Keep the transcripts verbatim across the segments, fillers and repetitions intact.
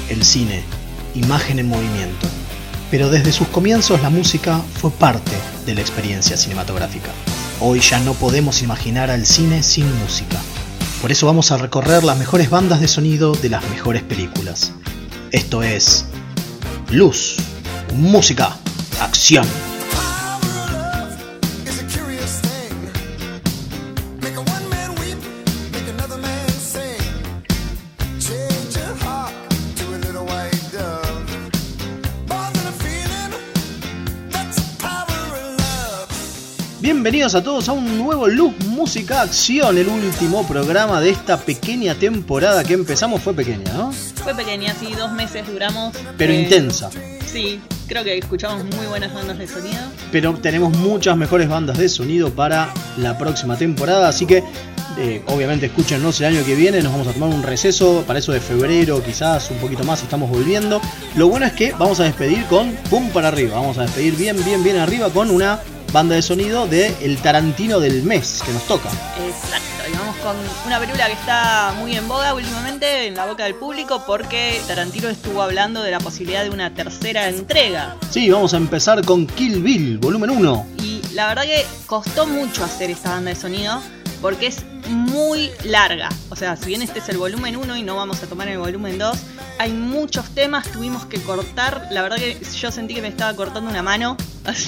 el cine, imagen en movimiento. Pero desde sus comienzos la música fue parte de la experiencia cinematográfica. Hoy ya no podemos imaginar al cine sin música. Por eso vamos a recorrer las mejores bandas de sonido de las mejores películas. Esto es Luz, Música, Acción. Bienvenidos a todos a un nuevo Luz, Música, Acción, el último programa de esta pequeña temporada que empezamos. Fue pequeña, ¿no? Fue pequeña, sí, dos meses duramos. Pero eh, intensa. Sí, creo que escuchamos muy buenas bandas de sonido. Pero tenemos muchas mejores bandas de sonido para la próxima temporada, así que eh, obviamente escúchenos el año que viene. Nos vamos a tomar un receso para eso de febrero, quizás un poquito más, estamos volviendo. Lo bueno es que vamos a despedir con pum para arriba. Vamos a despedir bien, bien, bien arriba con una banda de sonido de el Tarantino del mes que nos toca. Exacto, y vamos con una película que está muy en boga últimamente en la boca del público porque Tarantino estuvo hablando de la posibilidad de una tercera entrega. Sí, vamos a empezar con Kill Bill, volumen uno. Y la verdad que costó mucho hacer esta banda de sonido porque es muy larga. O sea, si bien este es el volumen uno y no vamos a tomar el volumen dos, hay muchos temas, tuvimos que cortar. La verdad que yo sentí que me estaba cortando una mano.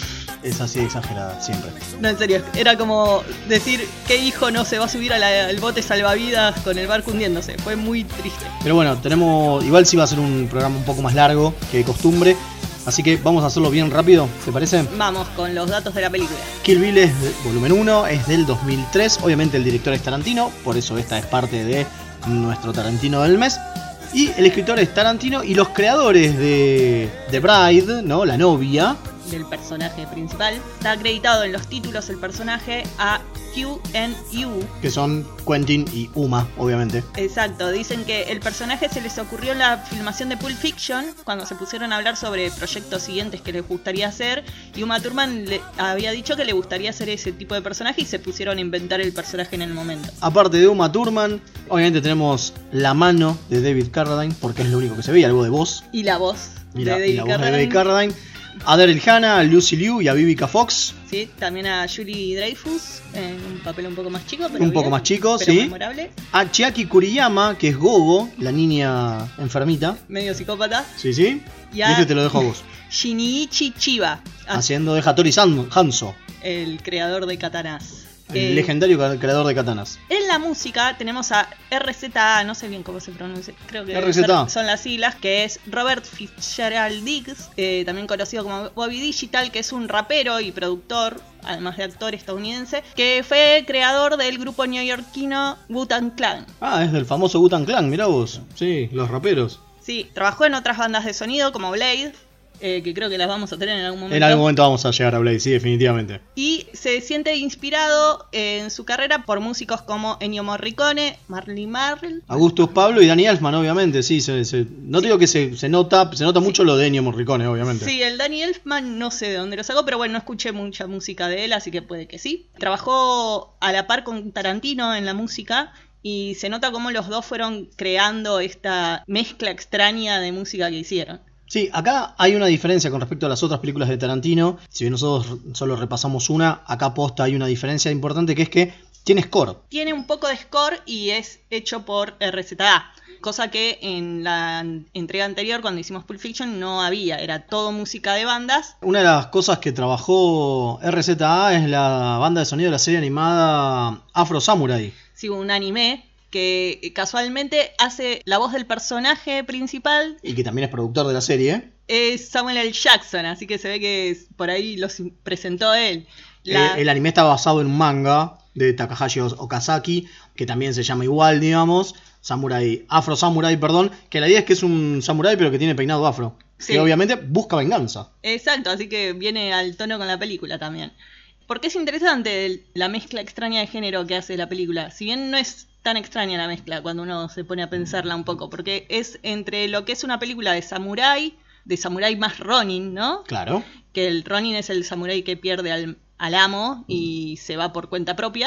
Es así exagerada, siempre. No, en serio, era como decir, ¿qué hijo no se va a subir al al bote salvavidas con el barco hundiéndose? Fue muy triste. Pero bueno, tenemos, igual sí va a ser un programa un poco más largo que de costumbre, así que vamos a hacerlo bien rápido, ¿te parece? Vamos con los datos de la película. Kill Bill es de, volumen uno, es del dos mil tres, obviamente el director es Tarantino, por eso esta es parte de nuestro Tarantino del mes. Y el escritor es Tarantino y los creadores de The Bride, ¿no? La novia del personaje principal. Está acreditado en los títulos el personaje a Q and U, que son Quentin y Uma, obviamente. Exacto, dicen que el personaje se les ocurrió en la filmación de Pulp Fiction, cuando se pusieron a hablar sobre proyectos siguientes que les gustaría hacer, y Uma Thurman le había dicho que le gustaría hacer ese tipo de personaje y se pusieron a inventar el personaje en el momento. Aparte de Uma Thurman, obviamente tenemos la mano de David Carradine, porque es lo único que se ve, algo de voz. Y la voz y de la, David y la voz Carradine. de David Carradine. A Daryl Hannah, a Lucy Liu y a Vivica Fox. Sí, también a Julie Dreyfus, en un papel un poco más chico, pero un bien, poco más chico, pero sí. memorable. A Chiaki Kuriyama, que es Gogo, la niña enfermita. Medio psicópata. Sí, sí. Y este te lo dejo a vos. Shinichi Chiba. Haciendo de Hattori Hanzo, el creador de katanas. El eh, legendario creador de katanas. En la música tenemos a R Z A, no sé bien cómo se pronuncia, creo que R Z A. son las siglas, que es Robert Fitzgerald Diggs, eh, también conocido como Bobby Digital, que es un rapero y productor, además de actor estadounidense, que fue creador del grupo neoyorquino Wu-Tang Clan. Ah, es del famoso Wu-Tang Clan, mirá vos. Sí, los raperos. Sí, trabajó en otras bandas de sonido como Blade, Eh, que creo que las vamos a tener en algún momento. En algún momento vamos a llegar a Blade, sí, definitivamente. Y se siente inspirado en su carrera por músicos como Ennio Morricone, Marley Marl, Augustus Pablo y Danny Elfman, obviamente, sí. Se, se, no te digo que se, se nota se nota mucho sí. lo de Ennio Morricone, obviamente. Sí, el Danny Elfman no sé de dónde lo sacó, pero bueno, no escuché mucha música de él, así que puede que sí. Trabajó a la par con Tarantino en la música y se nota cómo los dos fueron creando esta mezcla extraña de música que hicieron. Sí, acá hay una diferencia con respecto a las otras películas de Tarantino. Si bien nosotros solo repasamos una, acá posta hay una diferencia importante, que es que tiene score. Tiene un poco de score y es hecho por R Z A, cosa que en la entrega anterior, cuando hicimos Pulp Fiction, no había, era todo música de bandas. Una de las cosas que trabajó R Z A es la banda de sonido de la serie animada Afro Samurai. Sí, un anime que casualmente hace la voz del personaje principal. Y que también es productor de la serie. Es Samuel L. Jackson, así que se ve que por ahí los presentó él. La... Eh, el anime está basado en un manga de Takahashi Okazaki, que también se llama igual, digamos, Samurai, Afro Samurai, perdón, que la idea es que es un samurái pero que tiene peinado afro. Sí. Que obviamente busca venganza. Exacto, así que viene al tono con la película también. Porque es interesante la mezcla extraña de género que hace la película. Si bien no es tan extraña la mezcla cuando uno se pone a pensarla un poco, porque es entre lo que es una película de samurái, de samurái más Ronin, ¿no? Claro. Que el Ronin es el samurái que pierde al, al amo y se va por cuenta propia.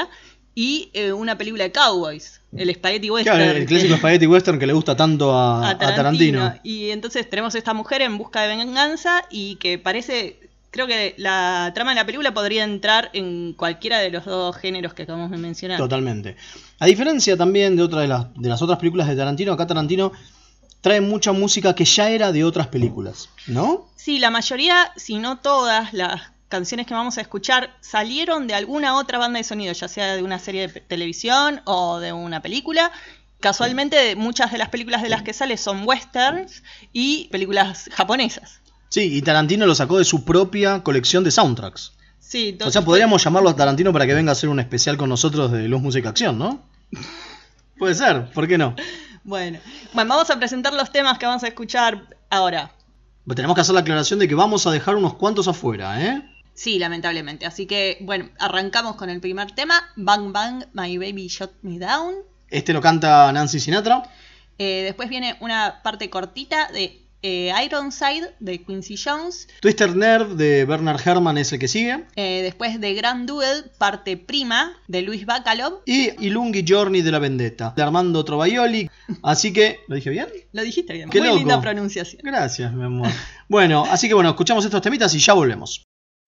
y eh, una película de cowboys, el Spaghetti Western. Claro, el clásico Spaghetti Western que le gusta tanto a, a, Tarantino. a Tarantino. Y entonces tenemos a esta mujer en busca de venganza y que parece, creo que la trama de la película podría entrar en cualquiera de los dos géneros que acabamos de mencionar. Totalmente. A diferencia también de otra de las, de las otras películas de Tarantino, acá Tarantino trae mucha música que ya era de otras películas, ¿no? Sí, la mayoría, si no todas las canciones que vamos a escuchar salieron de alguna otra banda de sonido, ya sea de una serie de televisión o de una película. Casualmente, muchas de las películas de las que sale son westerns y películas japonesas. Sí, y Tarantino lo sacó de su propia colección de soundtracks. Sí, o sea, podríamos llamarlo a Tarantino para que venga a hacer un especial con nosotros de Luz, Música, Acción, ¿no? Puede ser, ¿por qué no? Bueno. bueno, vamos a presentar los temas que vamos a escuchar ahora. Tenemos que hacer la aclaración de que vamos a dejar unos cuantos afuera, ¿eh? Sí, lamentablemente. Así que, bueno, arrancamos con el primer tema, Bang Bang, My Baby Shot Me Down. Este lo canta Nancy Sinatra. Eh, después viene una parte cortita de eh, Ironside, de Quincy Jones. Twister Nerd, de Bernard Herrmann, es el que sigue. Eh, después de Grand Duel, parte prima, de Luis Bacalov. Y Ilunghi Journey de la Vendetta, de Armando Trovaioli. Así que, ¿lo dije bien? Lo dijiste bien, Qué muy loco. Linda pronunciación. Gracias, mi amor. Bueno, así que bueno, escuchamos estos temitas y ya volvemos.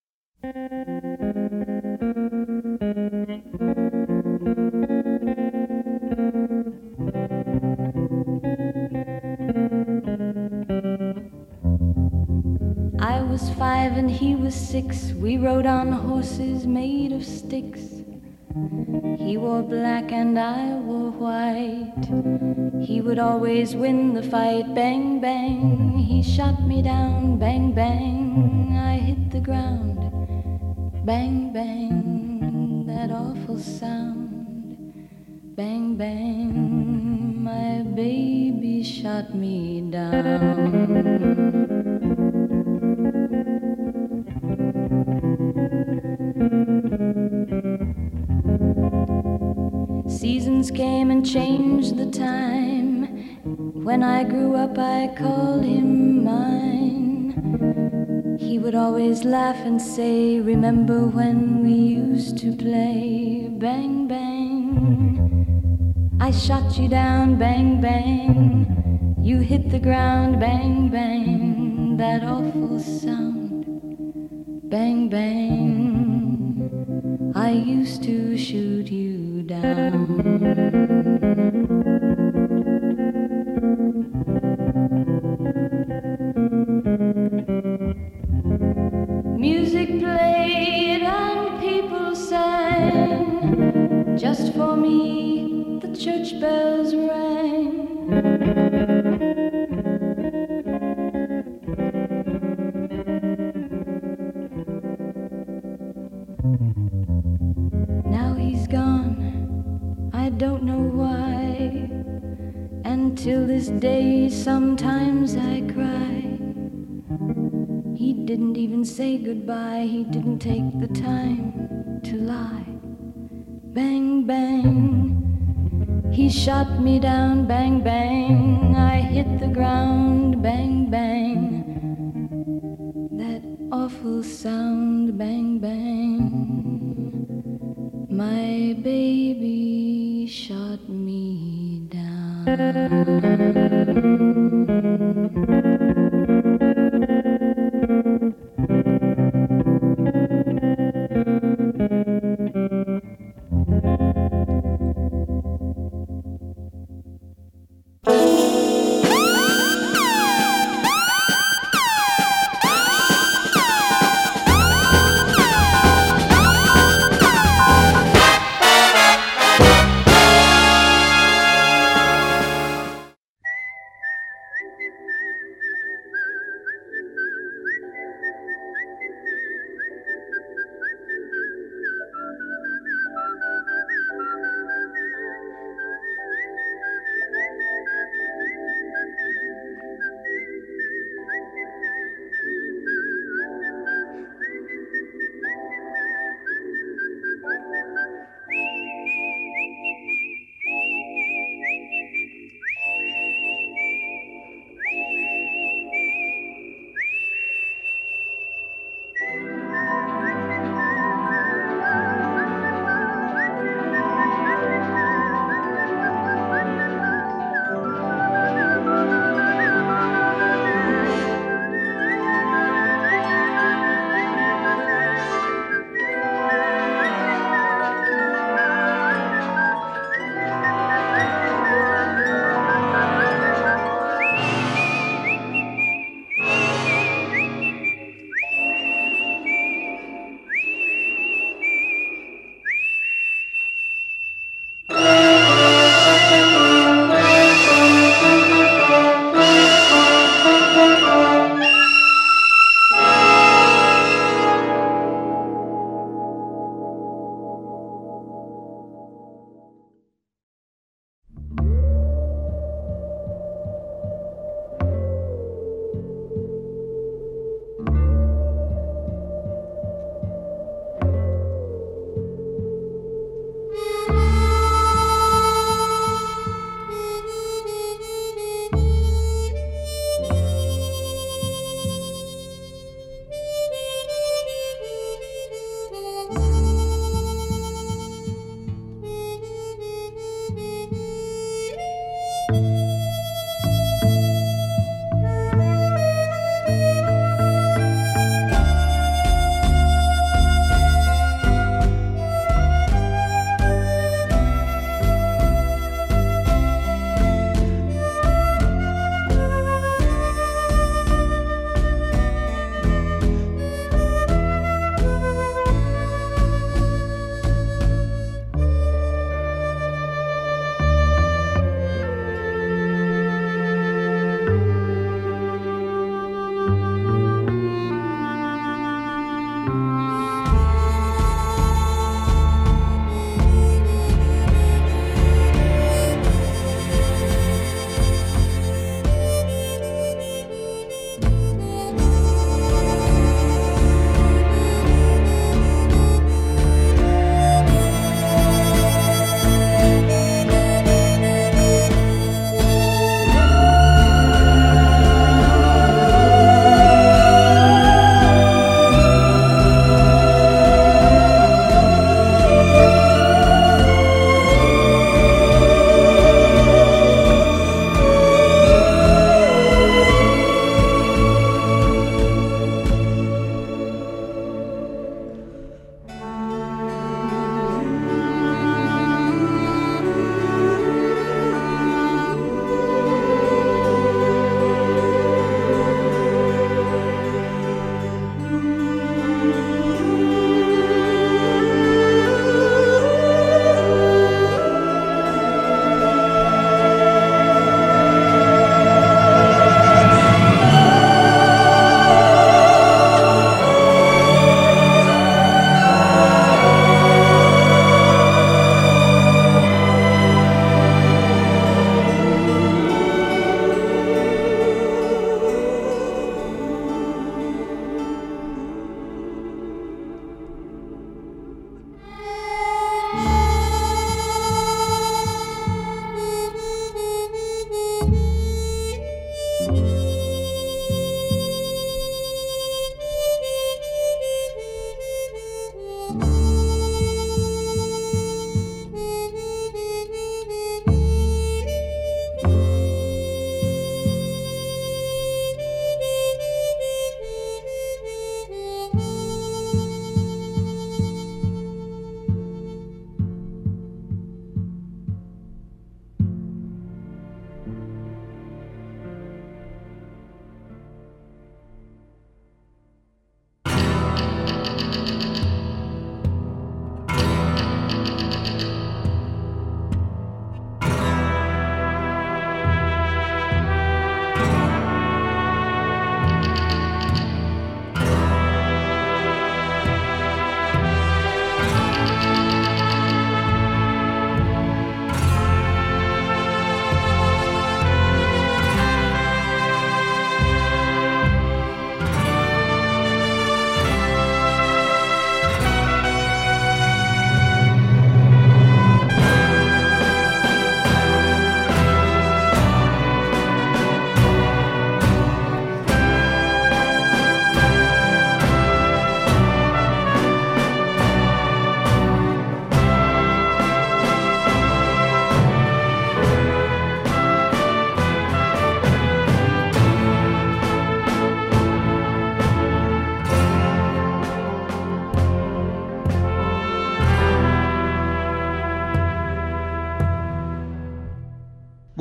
I was five and he was six. We rode on horses made of sticks. He wore black and I wore white. He would always win the fight. Bang, bang, he shot me down. Bang, bang, I hit the ground. Bang, bang, that awful sound. Bang, bang, my baby shot me down. Seasons came and changed the time. When I grew up I called him mine. He would always laugh and say, remember when we used to play? Bang, bang, I shot you down. Bang, bang, you hit the ground. Bang, bang, that awful sound. Bang, bang, I used to shoot you down. Music played and people sang. Just for me the church bells rang. Now he's gone, I don't know why. And till this day sometimes I cry. He didn't even say goodbye. He didn't take the time to lie. Bang, bang, he shot me down. Bang, bang, I hit the ground. Bang, bang, that awful sound. Bang, bang, my baby shot me down.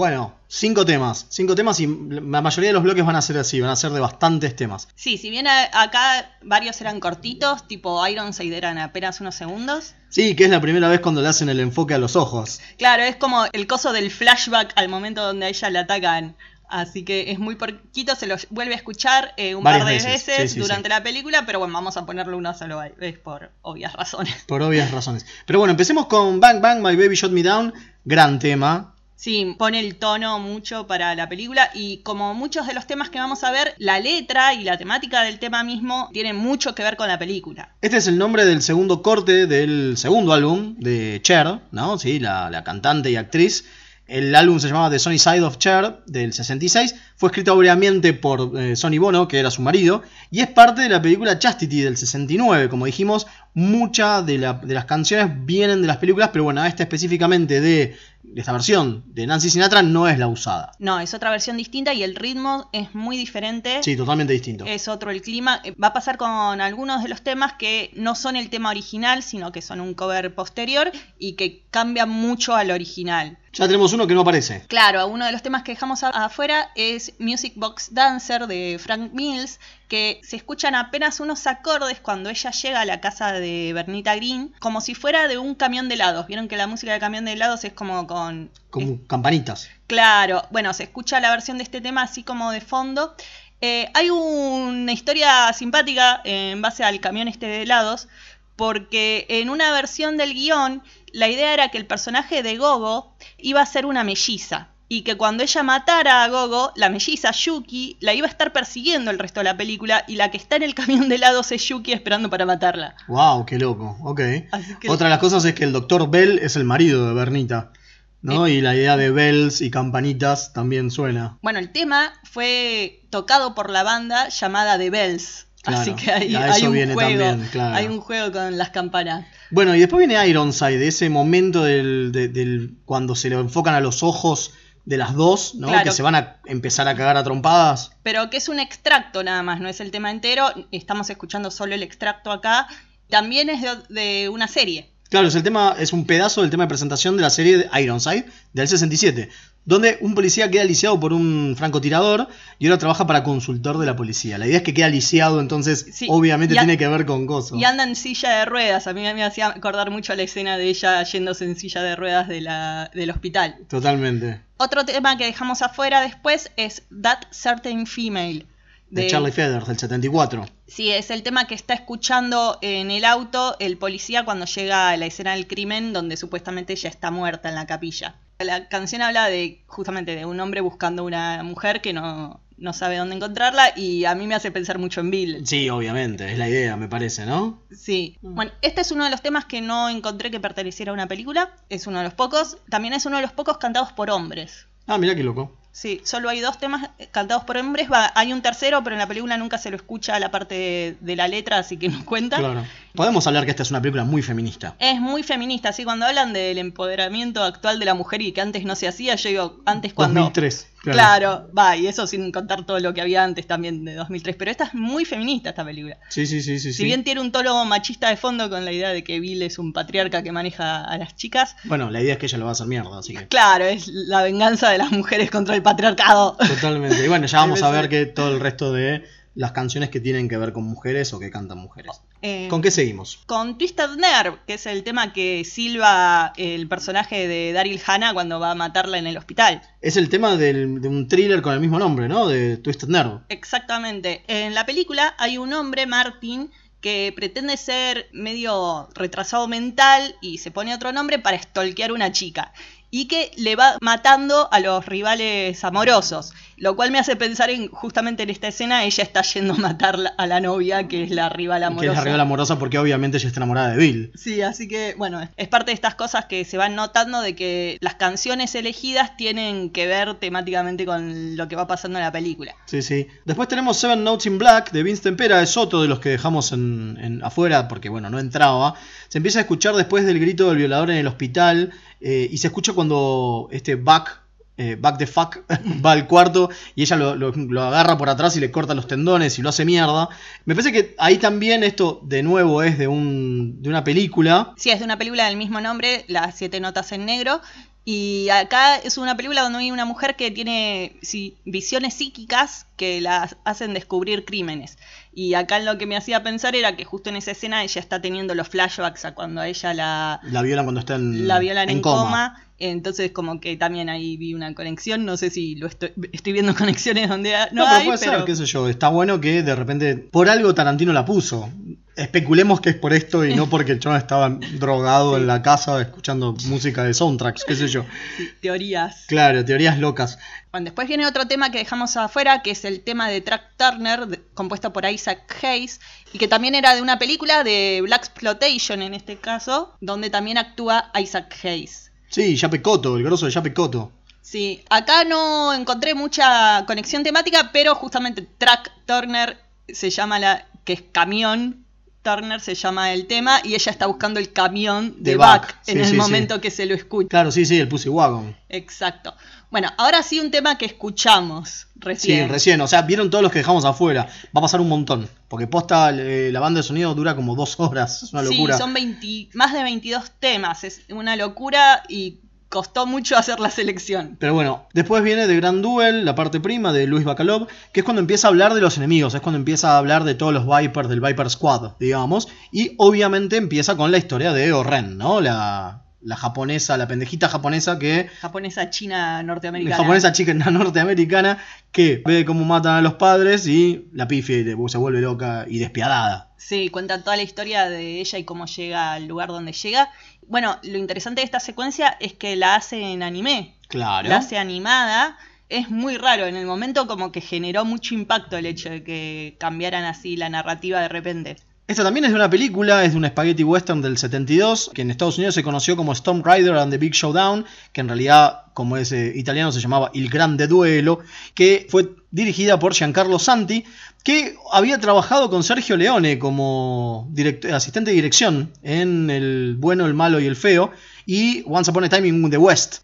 Bueno, cinco temas. Cinco temas y la mayoría de los bloques van a ser así, van a ser de bastantes temas. Sí, si bien a- acá varios eran cortitos, tipo Ironside eran apenas unos segundos. Sí, que es la primera vez cuando le hacen el enfoque a los ojos. Claro, es como el coso del flashback al momento donde a ella le atacan. Así que es muy poquito, se lo vuelve a escuchar eh, un Varias par de veces, veces sí, sí, durante sí. la película, pero bueno, vamos a ponerlo una sola vez por obvias razones. Por obvias razones. Pero bueno, empecemos con Bang Bang, My Baby Shot Me Down. Gran tema. Sí, pone el tono mucho para la película y como muchos de los temas que vamos a ver, la letra y la temática del tema mismo tienen mucho que ver con la película. Este es el nombre del segundo corte del segundo álbum de Cher, ¿no? Sí, la, la cantante y actriz. El álbum se llamaba The Sunny Side of Cher, del sesenta y seis. Fue escrito obviamente por eh, Sonny Bono, que era su marido. Y es parte de la película Chastity, del sesenta y nueve. Como dijimos, muchas de, la, de las canciones vienen de las películas. Pero bueno, esta específicamente de, de esta versión de Nancy Sinatra no es la usada. No, es otra versión distinta y el ritmo es muy diferente. Sí, totalmente distinto. Es otro el clima. Eh, Va a pasar con algunos de los temas que no son el tema original, sino que son un cover posterior y que cambian mucho al original. Ya tenemos uno que no aparece. Claro, uno de los temas que dejamos a- afuera es Music Box Dancer de Frank Mills, que se escuchan apenas unos acordes cuando ella llega a la casa de Bernita Green, como si fuera de un camión de helados. Vieron que la música de camión de helados es como con... Como es- campanitas. Claro, bueno, se escucha la versión de este tema así como de fondo. Eh, hay una historia simpática en base al camión este de helados, porque en una versión del guión la idea era que el personaje de Gogo iba a ser una melliza y que cuando ella matara a Gogo, la melliza Yuki la iba a estar persiguiendo el resto de la película y la que está en el camión de helados es Yuki esperando para matarla. Wow, qué loco. Ok. Así que- Otra de las cosas es que el doctor Bell es el marido de Bernita, ¿no? Sí. Y la idea de bells y campanitas también suena. Bueno, el tema fue tocado por la banda llamada The Bells. Claro, Así que hay, a eso hay un viene juego, también, claro. hay un juego con las campanas. Bueno, y después viene Ironside, ese momento del, de- del cuando se le enfocan a los ojos de las dos, ¿no? Claro. Que se van a empezar a cagar a trompadas. Pero que es un extracto nada más, no es el tema entero. Estamos escuchando solo el extracto acá. También es de, de una serie. Claro, es el tema, es un pedazo del tema de presentación de la serie de Ironside del sesenta y siete, donde un policía queda lisiado por un francotirador y ahora trabaja para consultor de la policía. La idea es que queda lisiado, entonces Sí, obviamente y a- tiene que ver con cosas. Y anda en silla de ruedas. A mí me hacía acordar mucho a la escena de ella yéndose en silla de ruedas de la, del hospital. Totalmente. Otro tema que dejamos afuera después es That Certain Female. De Charlie Feathers, del setenta y cuatro. Sí, es el tema que está escuchando en el auto el policía cuando llega a la escena del crimen donde supuestamente ella está muerta en la capilla. La canción habla de justamente de un hombre buscando una mujer que no, no sabe dónde encontrarla y a mí me hace pensar mucho en Bill. Sí, obviamente, es la idea, me parece, ¿no? Sí. Bueno, este es uno de los temas que no encontré que perteneciera a una película. Es uno de los pocos. También es uno de los pocos cantados por hombres. Ah, mirá qué loco. Sí, solo hay dos temas cantados por hombres. Va, hay un tercero, pero en la película nunca se lo escucha la parte de, de la letra, así que no cuenta. Claro. Podemos hablar que esta es una película muy feminista. Es muy feminista, así cuando hablan del empoderamiento actual de la mujer y que antes no se hacía, yo digo, antes cuando... dos mil tres, claro. Claro, va, y eso sin contar todo lo que había antes también de dos mil tres, pero esta es muy feminista esta película. Sí, sí, sí, sí. Si sí. bien tiene un tono machista de fondo con la idea de que Bill es un patriarca que maneja a las chicas, Bueno, la idea es que ella lo va a hacer mierda, así que... claro, es la venganza de las mujeres contra el patriarcado. Totalmente. Y bueno, ya vamos a Debe ver ser. que todo el resto de las canciones que tienen que ver con mujeres o que cantan mujeres. Eh, ¿Con qué seguimos? Con Twisted Nerve, que es el tema que silba el personaje de Daryl Hannah cuando va a matarla en el hospital. Es el tema del- de un thriller con el mismo nombre, ¿no? De Twisted Nerve. Exactamente. En la película hay un hombre, Martin, que pretende ser medio retrasado mental y se pone otro nombre para stalkear una chica. Y que le va matando a los rivales amorosos. Lo cual me hace pensar en, justamente en esta escena, ella está yendo a matar la- a la novia, que es la rival amorosa. Que es la rival amorosa porque obviamente ella está enamorada de Bill. Sí, así que, bueno, es parte de estas cosas que se van notando de que las canciones elegidas tienen que ver temáticamente con lo que va pasando en la película. Sí, sí. Después tenemos Seven Notes in Black de Vince Tempera, es otro de los que dejamos en, en afuera porque, bueno, no entraba. Se empieza a escuchar después del grito del violador en el hospital eh, y se escucha cuando este Buck, eh, Buck the fuck, va al cuarto y ella lo, lo, lo agarra por atrás y le corta los tendones y lo hace mierda. Me parece que ahí también esto, de nuevo, es de, un, de una película. Sí, es de una película del mismo nombre, Las siete notas en negro, Y acá es una película donde hay una mujer que tiene sí, visiones psíquicas que la hacen descubrir crímenes. Y acá lo que me hacía pensar era que justo en esa escena ella está teniendo los flashbacks a cuando a ella la... La violan cuando está en, la violan en, en coma. coma. Entonces como que también ahí vi una conexión. No sé si lo estoy, estoy viendo conexiones donde no, No, pero hay, puede pero... ser, qué sé yo. Está bueno que de repente, por algo Tarantino la puso. Especulemos que es por esto y no porque el chabón estaba drogado sí. en la casa escuchando música de soundtracks, qué sé yo. Sí, teorías. Claro, teorías locas. Bueno, después viene otro tema que dejamos afuera, que es el tema de Track Turner, de, compuesto por Isaac Hayes, y que también era de una película de Blaxploitation en este caso, donde también actúa Isaac Hayes. Sí, Yaphet Kotto, el grosso de Yaphet Kotto. Sí, acá no encontré mucha conexión temática, pero justamente Track Turner se llama la, que es camión. Turner se llama el tema y ella está buscando el camión de, de Buck en sí, el sí, momento sí. que se lo escucha. Claro, sí, sí, el Pussy Wagon. Exacto. Bueno, ahora sí un tema que escuchamos recién. Sí, recién, o sea, vieron todos los que dejamos afuera. Va a pasar un montón, porque posta eh, la banda de sonido dura como dos horas, es una locura. Sí, son veinte, más de veintidós temas, es una locura y costó mucho hacer la selección. Pero bueno, después viene The Grand Duel, la parte prima de Luis Bacalov, que es cuando empieza a hablar de los enemigos, es cuando empieza a hablar de todos los Vipers, del Viper Squad, digamos, y obviamente empieza con la historia de O-Ren, ¿no? La, la japonesa, la pendejita japonesa que... Japonesa china norteamericana. La japonesa chica norteamericana que ve cómo matan a los padres y la pifia y se vuelve loca y despiadada. Sí, cuenta toda la historia de ella y cómo llega al lugar donde llega. Bueno, lo interesante de esta secuencia es que la hace en anime. Claro. La hace animada. Es muy raro. En el momento como que generó mucho impacto el hecho de que cambiaran así la narrativa de repente. Esta también es de una película, es de un spaghetti western del setenta y dos, que en Estados Unidos se conoció como Storm Rider and the Big Showdown, que en realidad, como es eh, italiano, se llamaba Il Grande Duelo, que fue dirigida por Giancarlo Santi, que había trabajado con Sergio Leone como asistente de dirección en El Bueno, el Malo y el Feo, y Once Upon a Time in the West.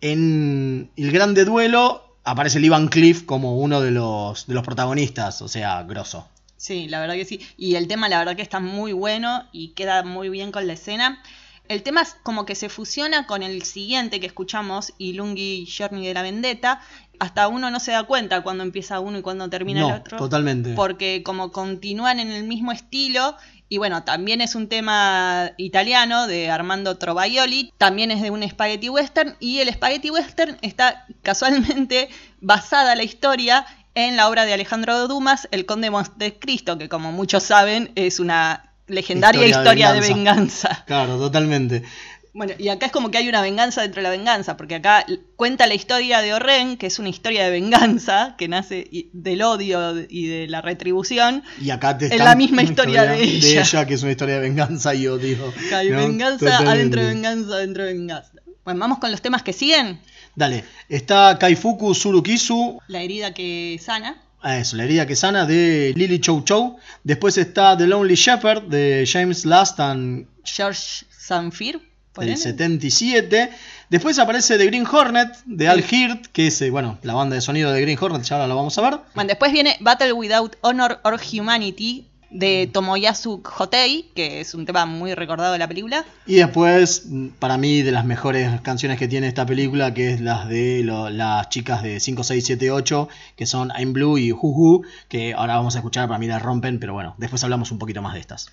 En Il Grande Duelo aparece Lee Van Cleef como uno de los, de los protagonistas, o sea, grosso. Sí, la verdad que sí. Y el tema la verdad que está muy bueno y queda muy bien con la escena. El tema es como que se fusiona con el siguiente que escuchamos, Ilungi Journey de la Vendetta. Hasta uno no se da cuenta cuando empieza uno y cuando termina no, el otro. Totalmente. Porque como continúan en el mismo estilo. Y bueno, también es un tema italiano de Armando Trovaioli. También es de un spaghetti western. Y el spaghetti western está casualmente basada la historia en la obra de Alejandro Dumas, El Conde de Montecristo, que como muchos saben es una legendaria historia, historia de, venganza. de venganza. Claro, totalmente. Bueno, y acá es como que hay una venganza dentro de la venganza, porque acá cuenta la historia de O-Ren, que es una historia de venganza, que nace del odio y de la retribución. Y acá te es la misma historia, historia de ella. De ella, que es una historia de venganza y odio. Hay ¿no? venganza totalmente. Adentro de venganza, adentro de venganza. Bueno, vamos con los temas que siguen. Dale, está Kaifuku Tsurukisu. La herida que sana. Ah, eso, La herida que sana de Lily Chow Chow. Después está The Lonely Shepherd de James Last and George Zamfir. Del setenta y siete. Después aparece The Green Hornet de Al Hirt, que es bueno, la banda de sonido de Green Hornet, ya ahora lo vamos a ver. Bueno, después viene Battle Without Honor or Humanity de Tomoyasu Hotei, que es un tema muy recordado de la película. Y después, para mí, de las mejores canciones que tiene esta película, que es las de lo, las chicas de cinco, seis, siete, ocho, que son I'm Blue y Juju, que ahora vamos a escuchar, para mí la rompen, pero bueno, después hablamos un poquito más de estas.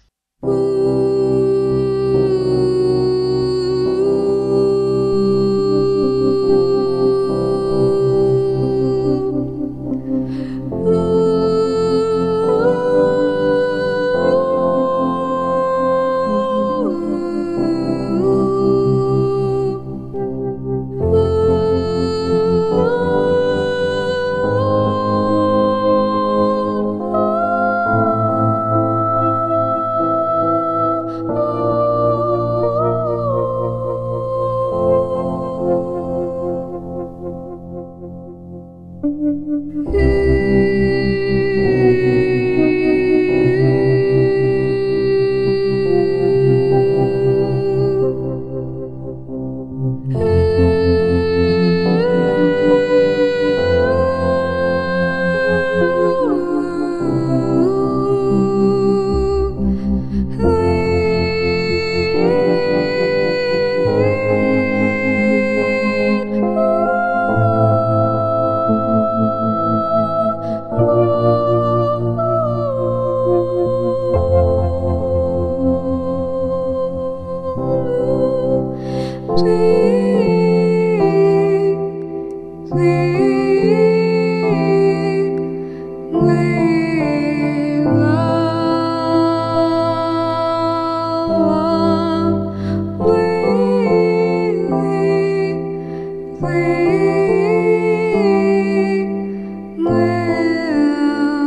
Well,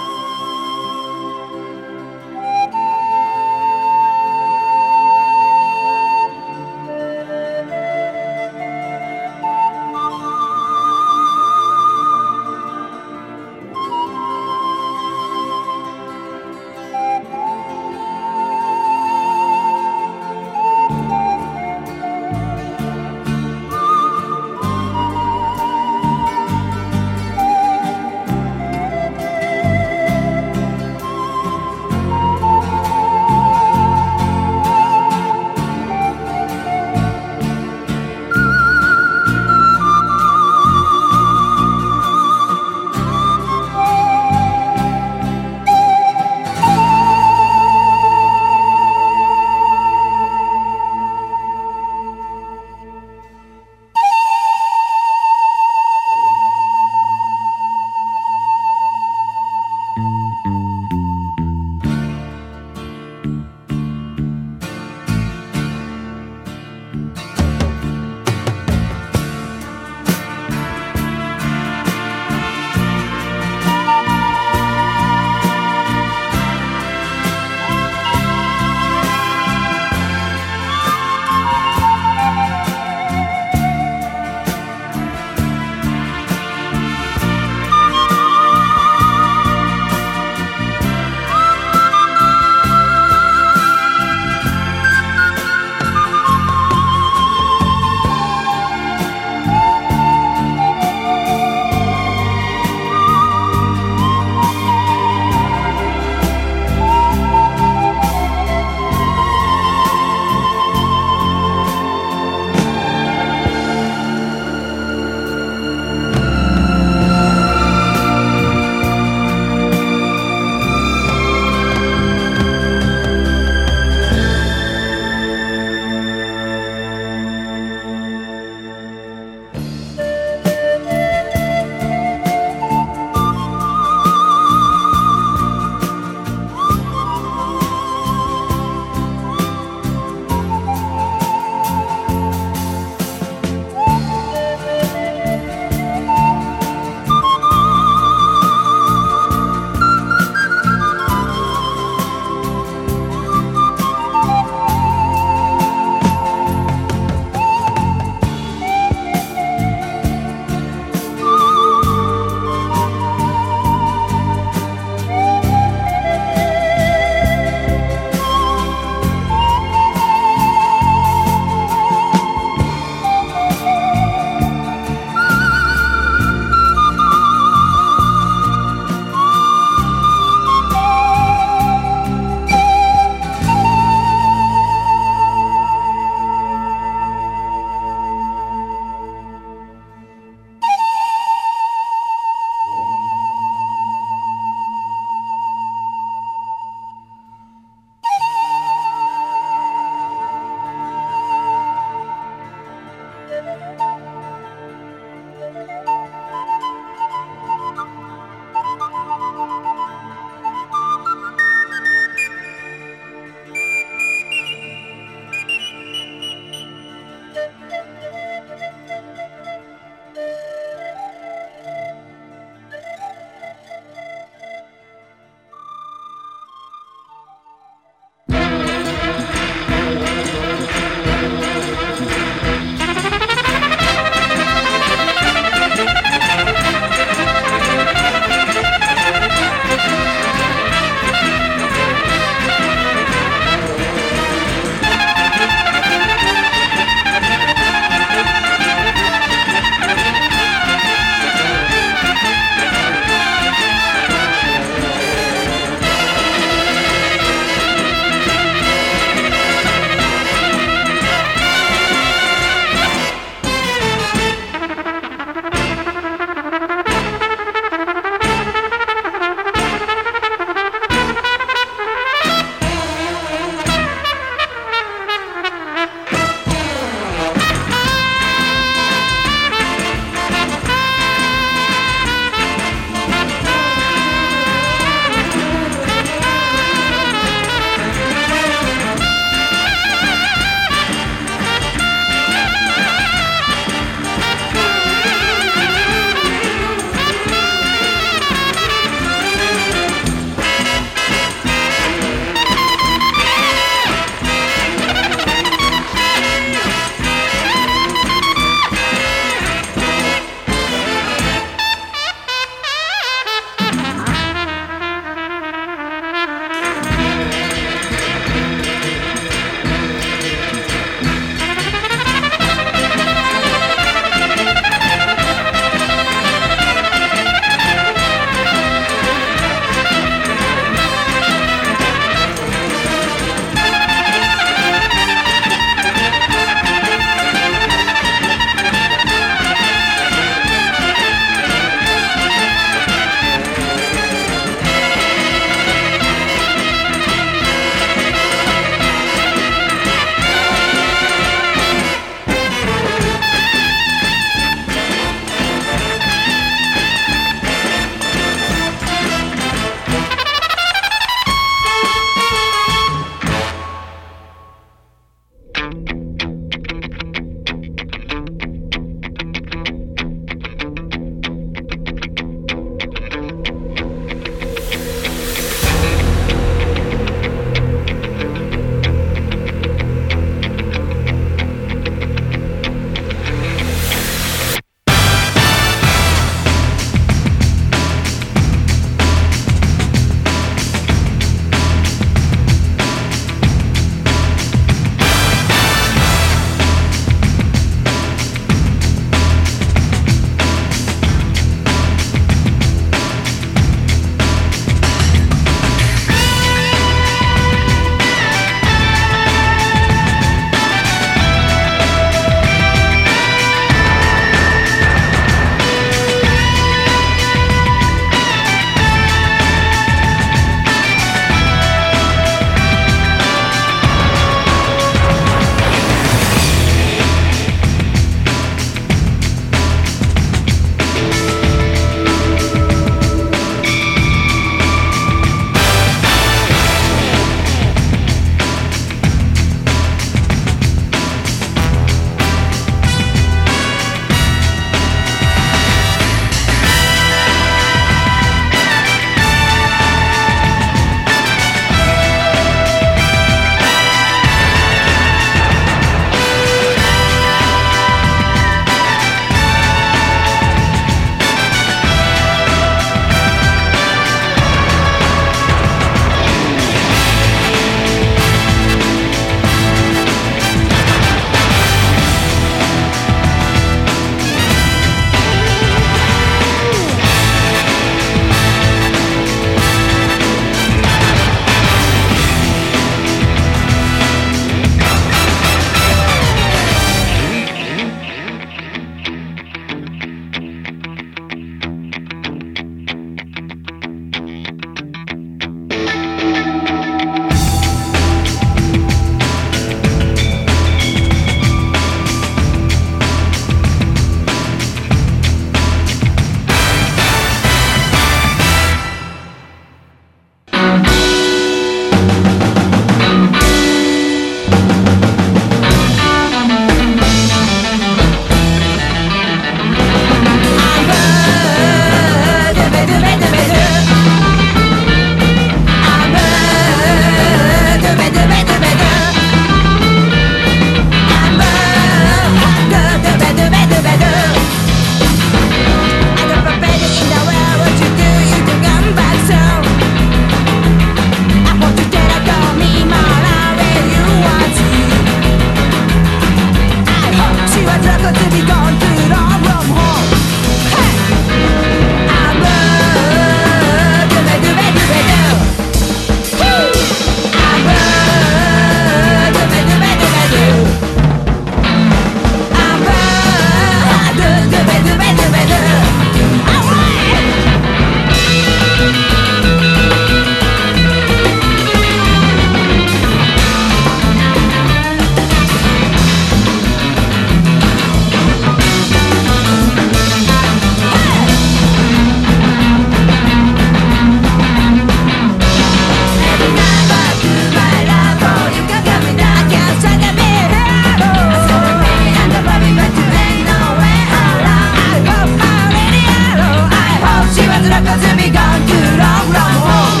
to be gone to wrong, wrong home.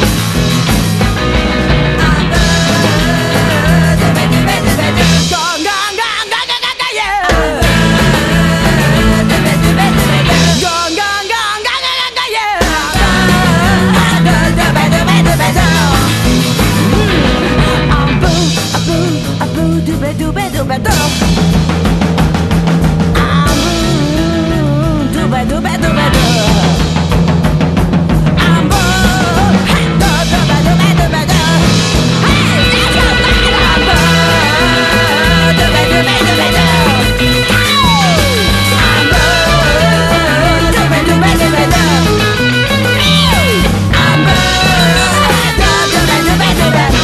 Gone, gone, gone, gone, gone, gone, yeah. Gone, gone, gone, gone, gone, gone, yeah. I'm boo, a boo, a boo, dooba dooba dooba doo. I'm boo, dooba dooba dooba doo. I'm boo, hey, doo, dooba dooba dooba doo. Hey, that's your bad. I'm boo, dooba dooba dooba doo. Hey, I'm boo, dooba dooba dooba doo. Hey, I'm boo, doo, dooba dooba dooba doo.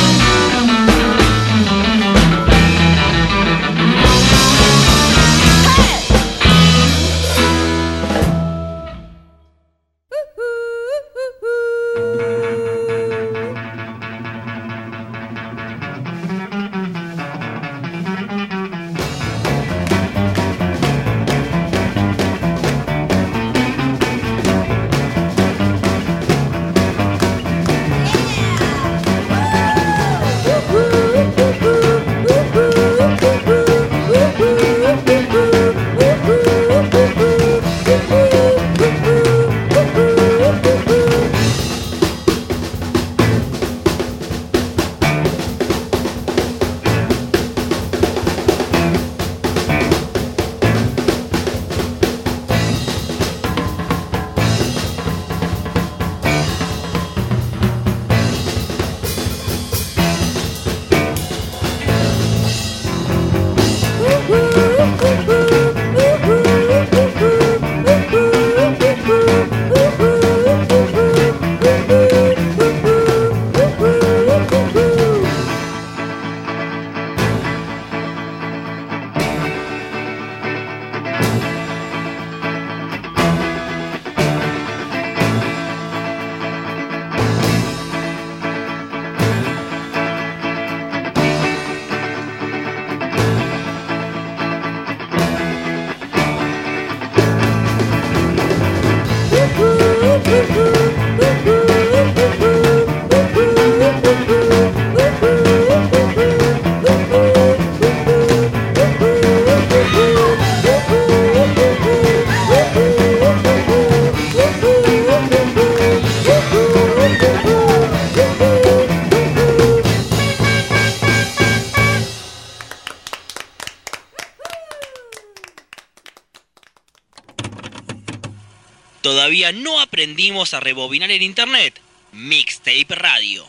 ¿Todavía no aprendimos a rebobinar en internet? Mixtape Radio.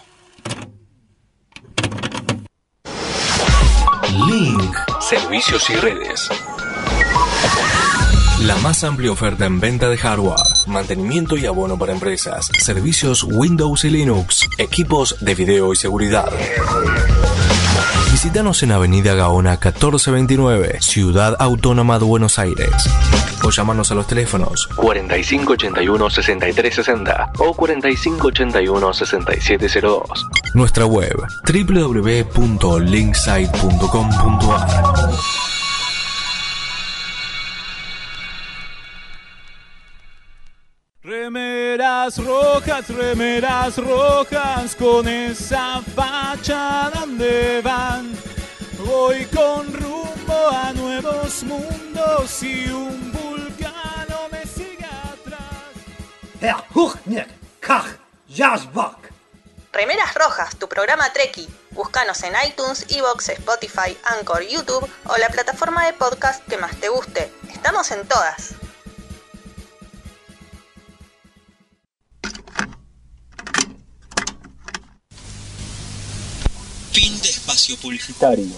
Link. Servicios y redes. La más amplia oferta en venta de hardware, mantenimiento y abono para empresas, servicios Windows y Linux, equipos de video y seguridad. Visítanos en Avenida Gaona catorce veintinueve, Ciudad Autónoma de Buenos Aires. O llámanos a los teléfonos cuarenta y cinco ochenta y uno sesenta y tres sesenta o cuarenta y cinco ochenta y uno sesenta y siete cero dos. Nuestra web doble u doble u doble u punto linksite punto com punto a r. Remeras rojas, remeras rojas, con esa facha donde van. Voy con rumbo a nuevos mundos y un vulcano me sigue atrás. Herr Huchnick, Kach, Jasbach. Remeras Rojas, tu programa Treki. Búscanos en iTunes, Evox, Spotify, Anchor, YouTube o la plataforma de podcast que más te guste. Estamos en todas. Fin de espacio publicitario.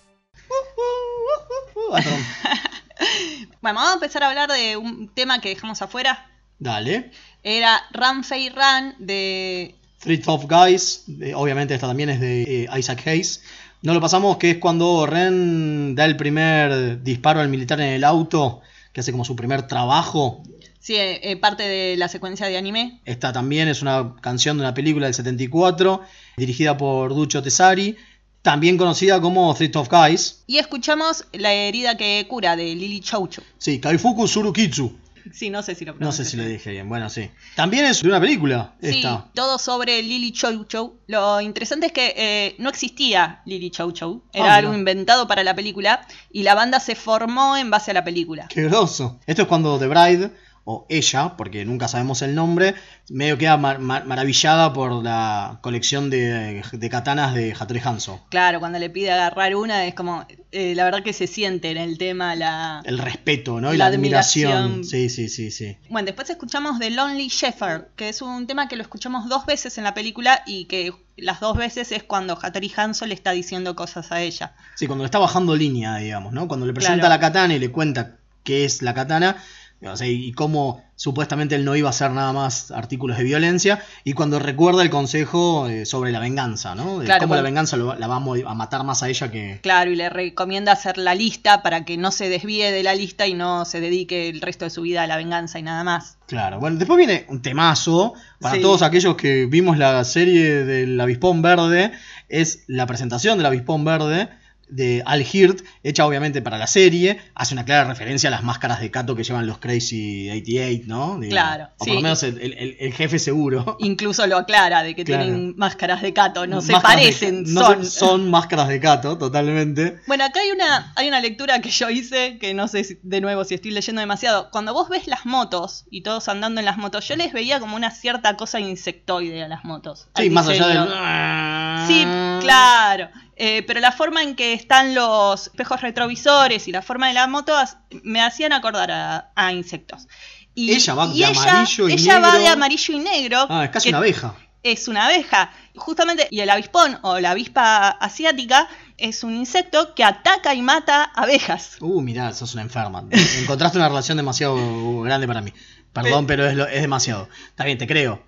Bueno, vamos a empezar a hablar de un tema que dejamos afuera. Dale. Era Run Fay Run de Three Tough Guys. De, obviamente esta también es de eh, Isaac Hayes. No lo pasamos, que es cuando Ren da el primer disparo al militar en el auto, que hace como su primer trabajo. Sí, eh, parte de la secuencia de anime. Esta también es una canción de una película del setenta y cuatro, dirigida por Duccio Tesari, también conocida como Three Tough Guys. Y escuchamos La herida que cura de Lily Choucho. Sí, Kaifuku Surukitsu. Sí, no sé si lo No pronuncié. sé si lo dije bien, bueno, sí. También es de una película Sí, esta. todo sobre Lily Chow Chow. Lo interesante es que eh, no existía Lily Chow Chow. Era Ah, algo mira. inventado para la película y la banda se formó en base a la película. Qué groso. Esto es cuando The Bride, o ella, porque nunca sabemos el nombre, medio queda mar- mar- maravillada por la colección de, de katanas de Hattori Hanzo. Claro, cuando le pide agarrar una es como, eh, la verdad que se siente en el tema la... El respeto, ¿no? Y La la admiración. admiración. Sí, sí, sí, sí. Bueno, después escuchamos The Lonely Shepherd, que es un tema que lo escuchamos dos veces en la película y que las dos veces es cuando Hattori Hanzo le está diciendo cosas a ella. Sí, cuando le está bajando línea, digamos, ¿no? Cuando le presenta Claro. la katana y le cuenta qué es la katana, o sea, y cómo supuestamente él no iba a hacer nada más artículos de violencia, y cuando recuerda el consejo eh, sobre la venganza, ¿no? De Claro, cómo cuando- la venganza lo- la va a, mo- a matar más a ella que... Claro, y le recomienda hacer la lista para que no se desvíe de la lista y no se dedique el resto de su vida a la venganza y nada más. Claro, bueno, después viene un temazo para Sí. todos aquellos que vimos la serie del Avispón Verde, es la presentación del Avispón Verde de Al Hirt, hecha obviamente para la serie, hace una clara referencia a las máscaras de Kato que llevan los Crazy ochenta y ocho, ¿no? Digamos. Claro, O sí. por lo menos el, el- el jefe seguro. Incluso lo aclara de que Claro. tienen máscaras de Kato, no se Máscaras de- parecen, no son. se- son máscaras de Kato, totalmente. Bueno, acá hay una, hay una lectura que yo hice, que no sé si- de nuevo si estoy leyendo demasiado. Cuando vos ves las motos y todos andando en las motos, yo les veía como una cierta cosa insectoide a las motos. Sí, al más allá diseño. del... Sí, claro. Eh, pero la forma en que están los espejos retrovisores y la forma de la moto as- me hacían acordar a, a insectos. Y, Ella va y de ella, amarillo y ella va negro. de amarillo y negro. Ah, es casi que una abeja. Es una abeja. Justamente, y el avispón o la avispa asiática es un insecto que ataca y mata abejas. Uh, mirá, sos una enferma. Encontraste una relación demasiado grande para mí. Perdón, pero es, lo- es demasiado. Está bien, te creo.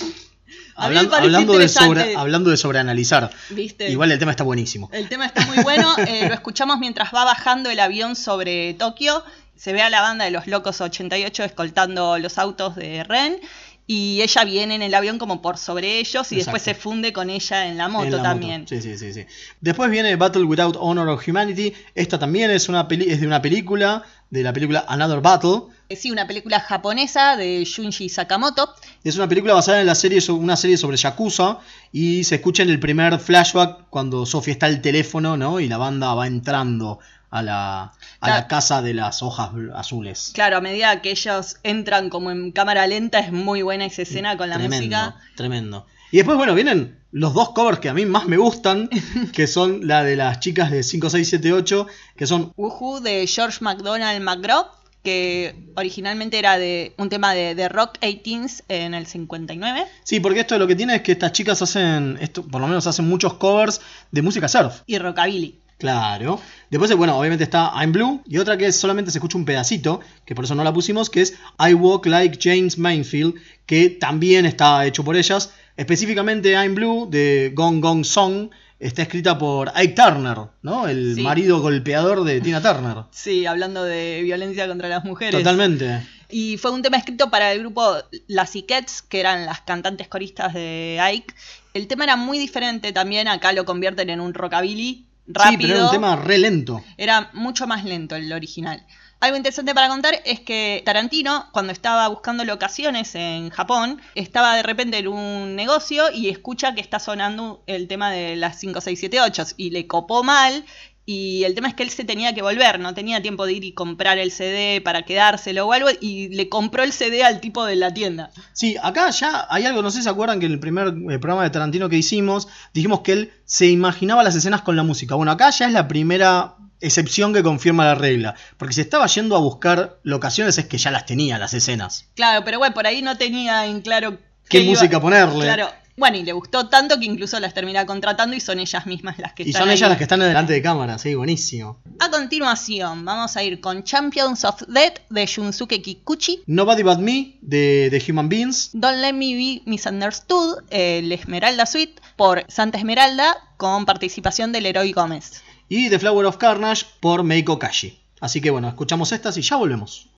A mí me Hablan- parece hablando, de interesante. sobre, hablando de sobreanalizar. ¿Viste? Igual el tema está buenísimo. El tema está muy bueno. eh, lo escuchamos mientras va bajando el avión sobre Tokio. Se ve a la banda de los Locos ochenta y ocho escoltando los autos de Ren. Y ella viene en el avión como por sobre ellos y después se Exacto. funde con ella en la moto En la también. moto. Sí, sí, sí, sí. Después viene Battle Without Honor of Humanity. Esta también es, una peli- es de una película, de la película Another Battle. Eh, Sí, una película japonesa de Junji Sakamoto. Es una película basada en la serie, so- una serie sobre Yakuza, y se escucha en el primer flashback cuando Sophie está al teléfono, ¿no? Y la banda va entrando a la, a Claro. la casa de las hojas bl- azules. Claro, a medida que ellos entran como en cámara lenta es muy buena esa escena con la Tremendo, música. tremendo. Y después, bueno, vienen los dos covers que a mí más me gustan, que son la de las chicas de cinco, seis, siete, ocho, que son... Woohoo de George McDonald McGraw, que originalmente era de un tema de, de Rock eighteens en el cincuenta y nueve. Sí, porque esto lo que tiene es que estas chicas hacen, esto, por lo menos hacen muchos covers de música surf. Y Rockabilly. Claro. Después, bueno, obviamente está I'm Blue. Y otra que solamente se escucha un pedacito, que por eso no la pusimos, que es I Walk Like James Mainfield, que también está hecho por ellas. Específicamente I'm Blue, de Gong Gong Song, está escrita por Ike Turner, ¿no? El Sí. marido golpeador de Tina Turner. Sí, hablando de violencia contra las mujeres. Totalmente. Y fue un tema escrito para el grupo Las Ikettes, que eran las cantantes coristas de Ike. El tema era muy diferente también, acá lo convierten en un rockabilly rápido. Sí, pero era un tema re lento. Era mucho más lento el original. Algo interesante para contar es que Tarantino, cuando estaba buscando locaciones en Japón, estaba de repente en un negocio y escucha que está sonando el tema de las cinco, seis, siete, ocho y le copó mal. Y el tema es que él se tenía que volver, no tenía tiempo de ir y comprar el C D para quedárselo o algo, y le compró el C D al tipo de la tienda. Sí, acá ya hay algo, no sé si se acuerdan que en el primer eh, programa de Tarantino que hicimos, dijimos que él se imaginaba las escenas con la música. Bueno, acá ya es la primera excepción que confirma la regla, porque si estaba yendo a buscar locaciones es que ya las tenía las escenas. Claro, pero bueno, por ahí no tenía en claro ¿Qué iba- música ponerle? Claro, bueno, y le gustó tanto que incluso las termina contratando y son ellas mismas las que Y están son ahí. ellas las que están delante de cámara, sí, buenísimo. A continuación, vamos a ir con Champions of Death de Shunsuke Kikuchi, Nobody But Me de, de Human Beings. Don't Let Me Be Misunderstood, el Esmeralda Suite por Santa Esmeralda, con participación del Leroy Gómez. Y The Flower of Carnage por Meiko Kashi. Así que bueno, escuchamos estas y ya volvemos.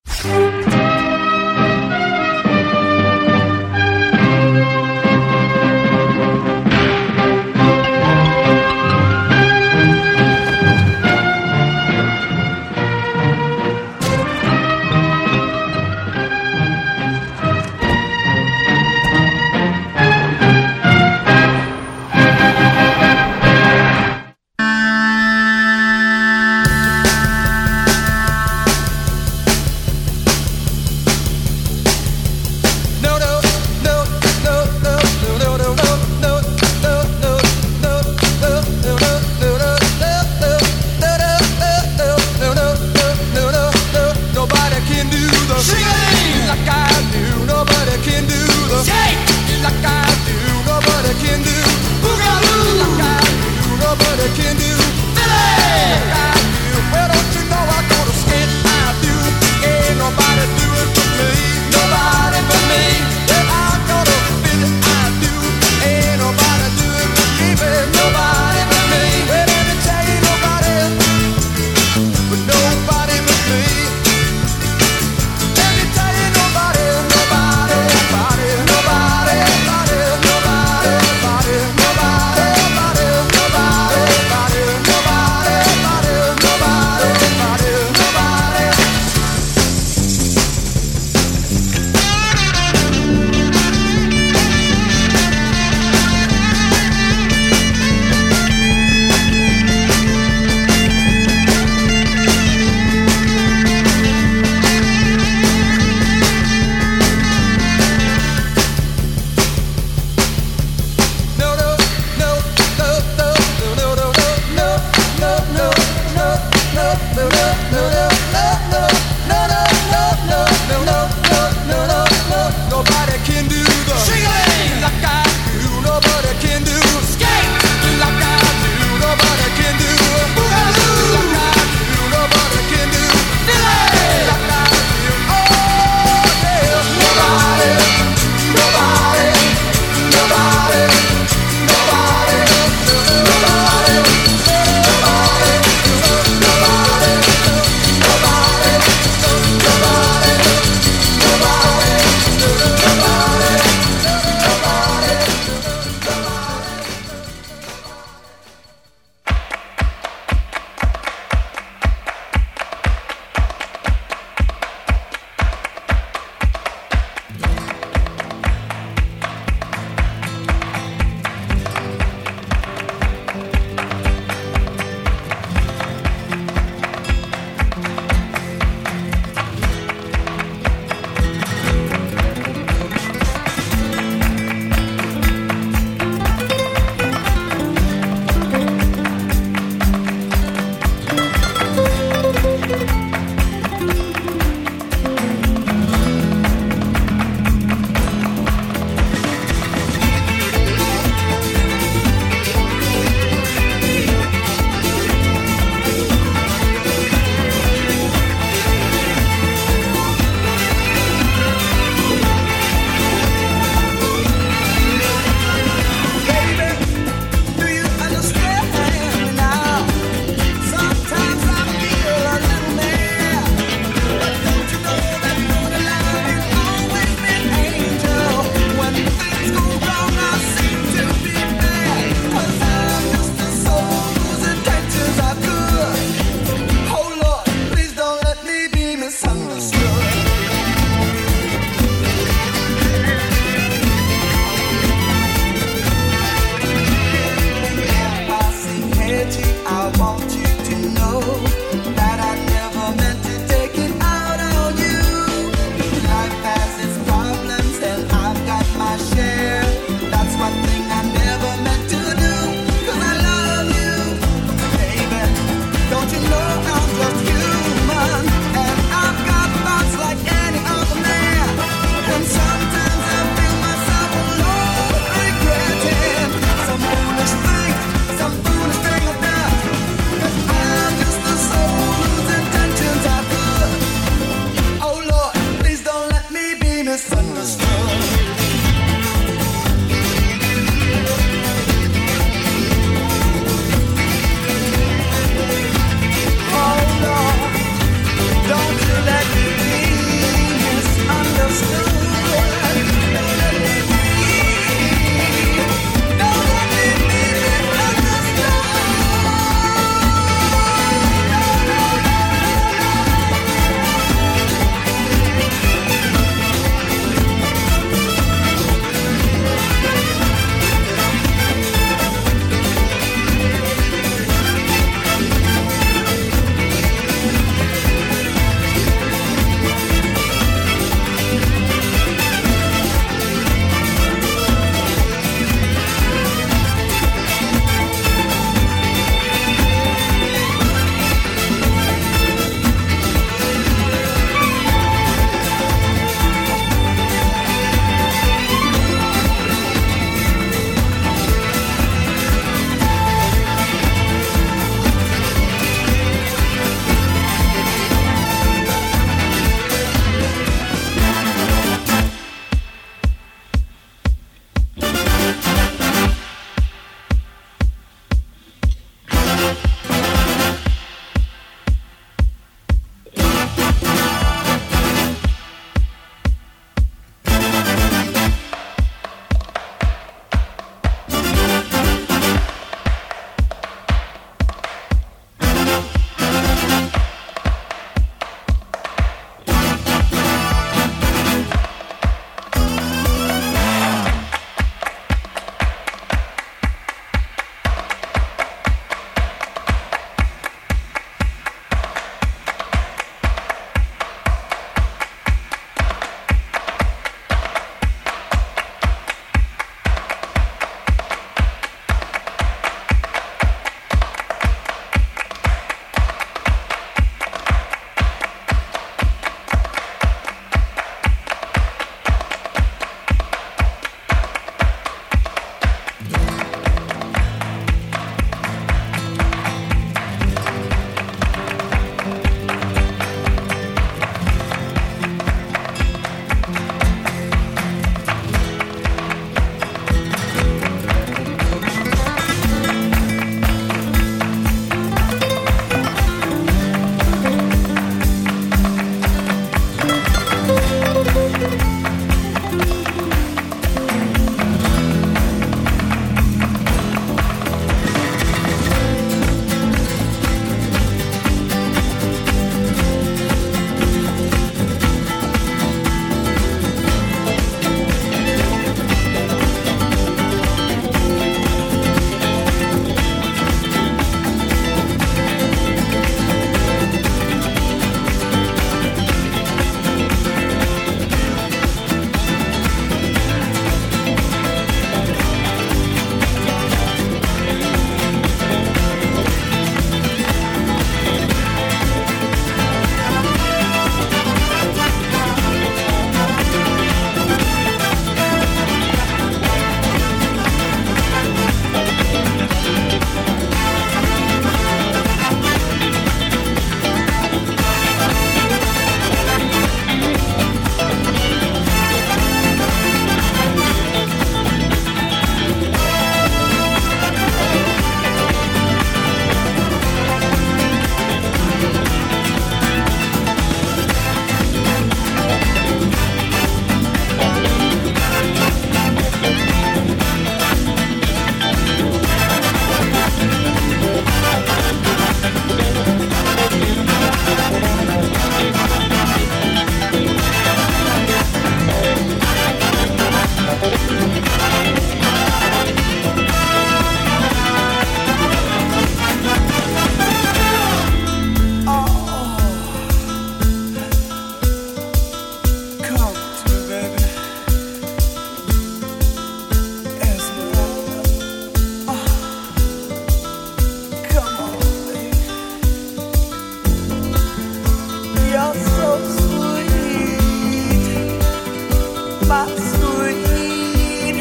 my sweet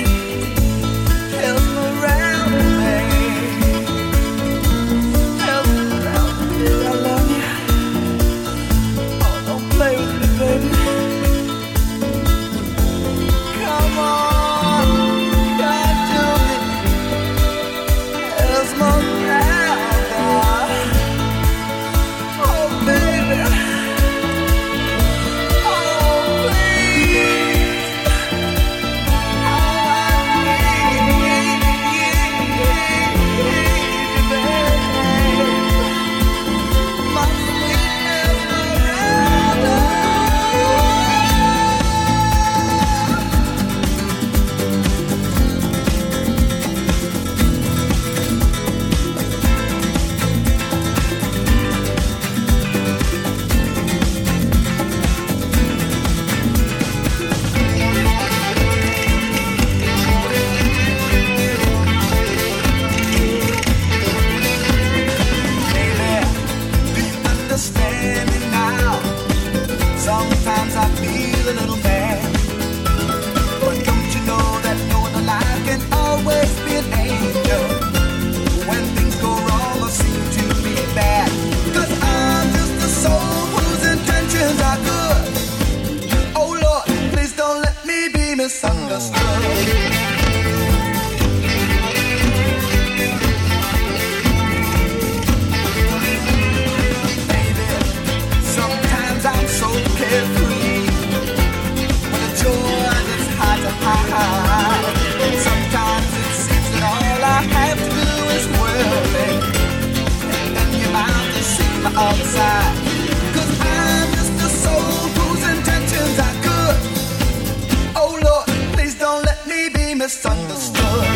Esmeralda, Esmeralda, I love you. Oh, don't play with me, baby. Come on, come to me, Esmeralda. Oh, baby. Sometimes I feel a little mad, but don't you know that no one alive can always be an angel? When things go wrong or seem to be bad, 'cause I'm just a soul whose intentions are good. Oh Lord, please don't let me be misunderstood. Carefree, when the joy is hard to hide. Sometimes it seems that all I have to do is worry, and then you're bound to see my other side. 'Cause I'm just a soul whose intentions are good. Oh Lord, please don't let me be misunderstood.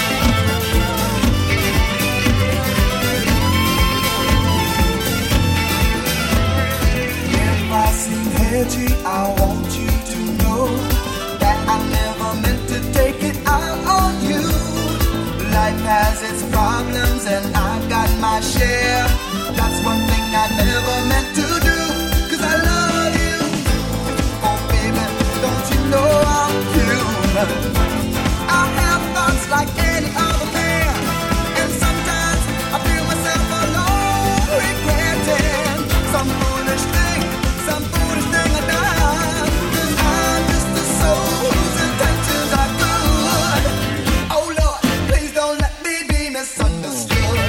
If I seem edgy, I want you to know that I never meant to take it out on you. Life has its problems and I've got my share. That's one thing I never meant to do, 'cause I love you. Oh baby, don't you know I'm human? I have thoughts like any other man, and sometimes I feel myself alone, regretting some foolish thing, some foolish thing I done. 'Cause I'm just a soul whose intentions are good. Oh Lord, please don't let me be misunderstood.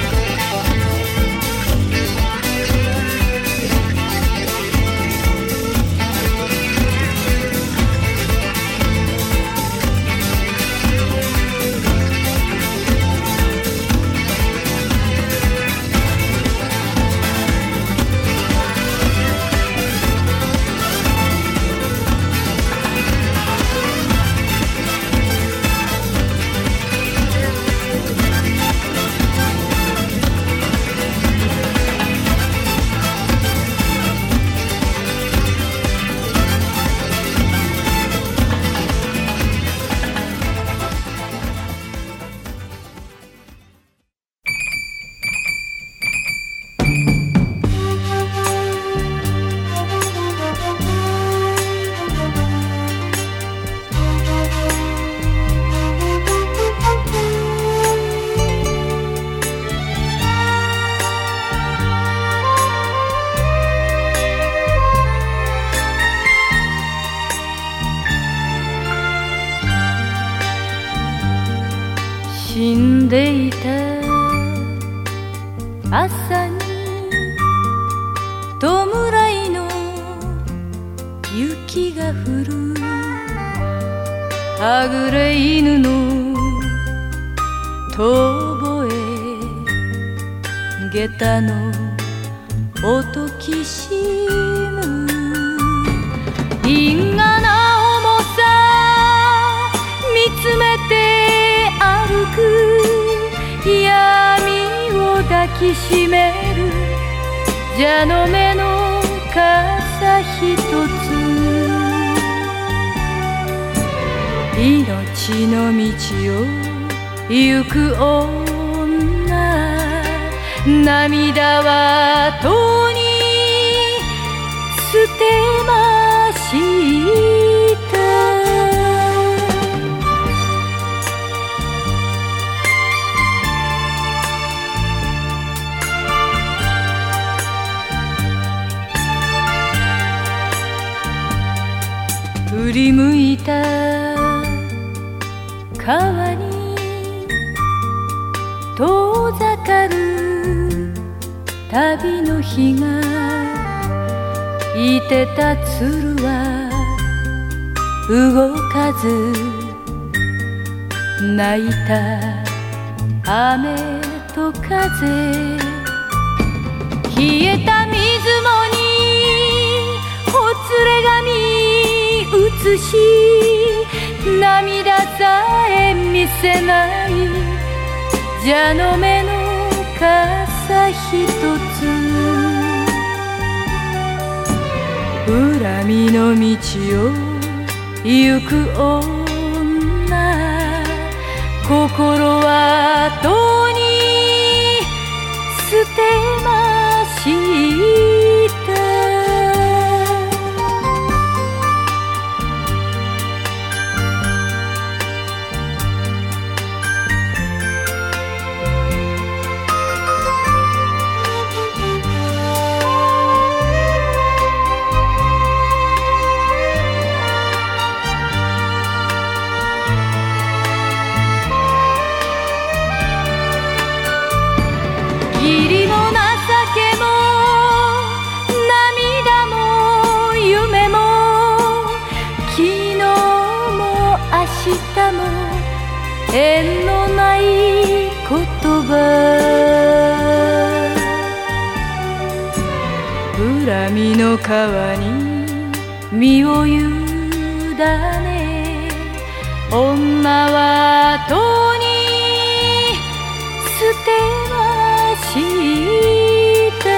川に遠ざかる旅の日がいてた鶴は動かず泣いた雨と風冷えた水面にほつれ髪映し涙さえ見せない蛇の目の傘ひとつ恨みの道を行く女心はとに捨てました義理も情けも涙も夢も昨日も明日も縁のない言葉恨みの川に身を委ね女はとに捨てました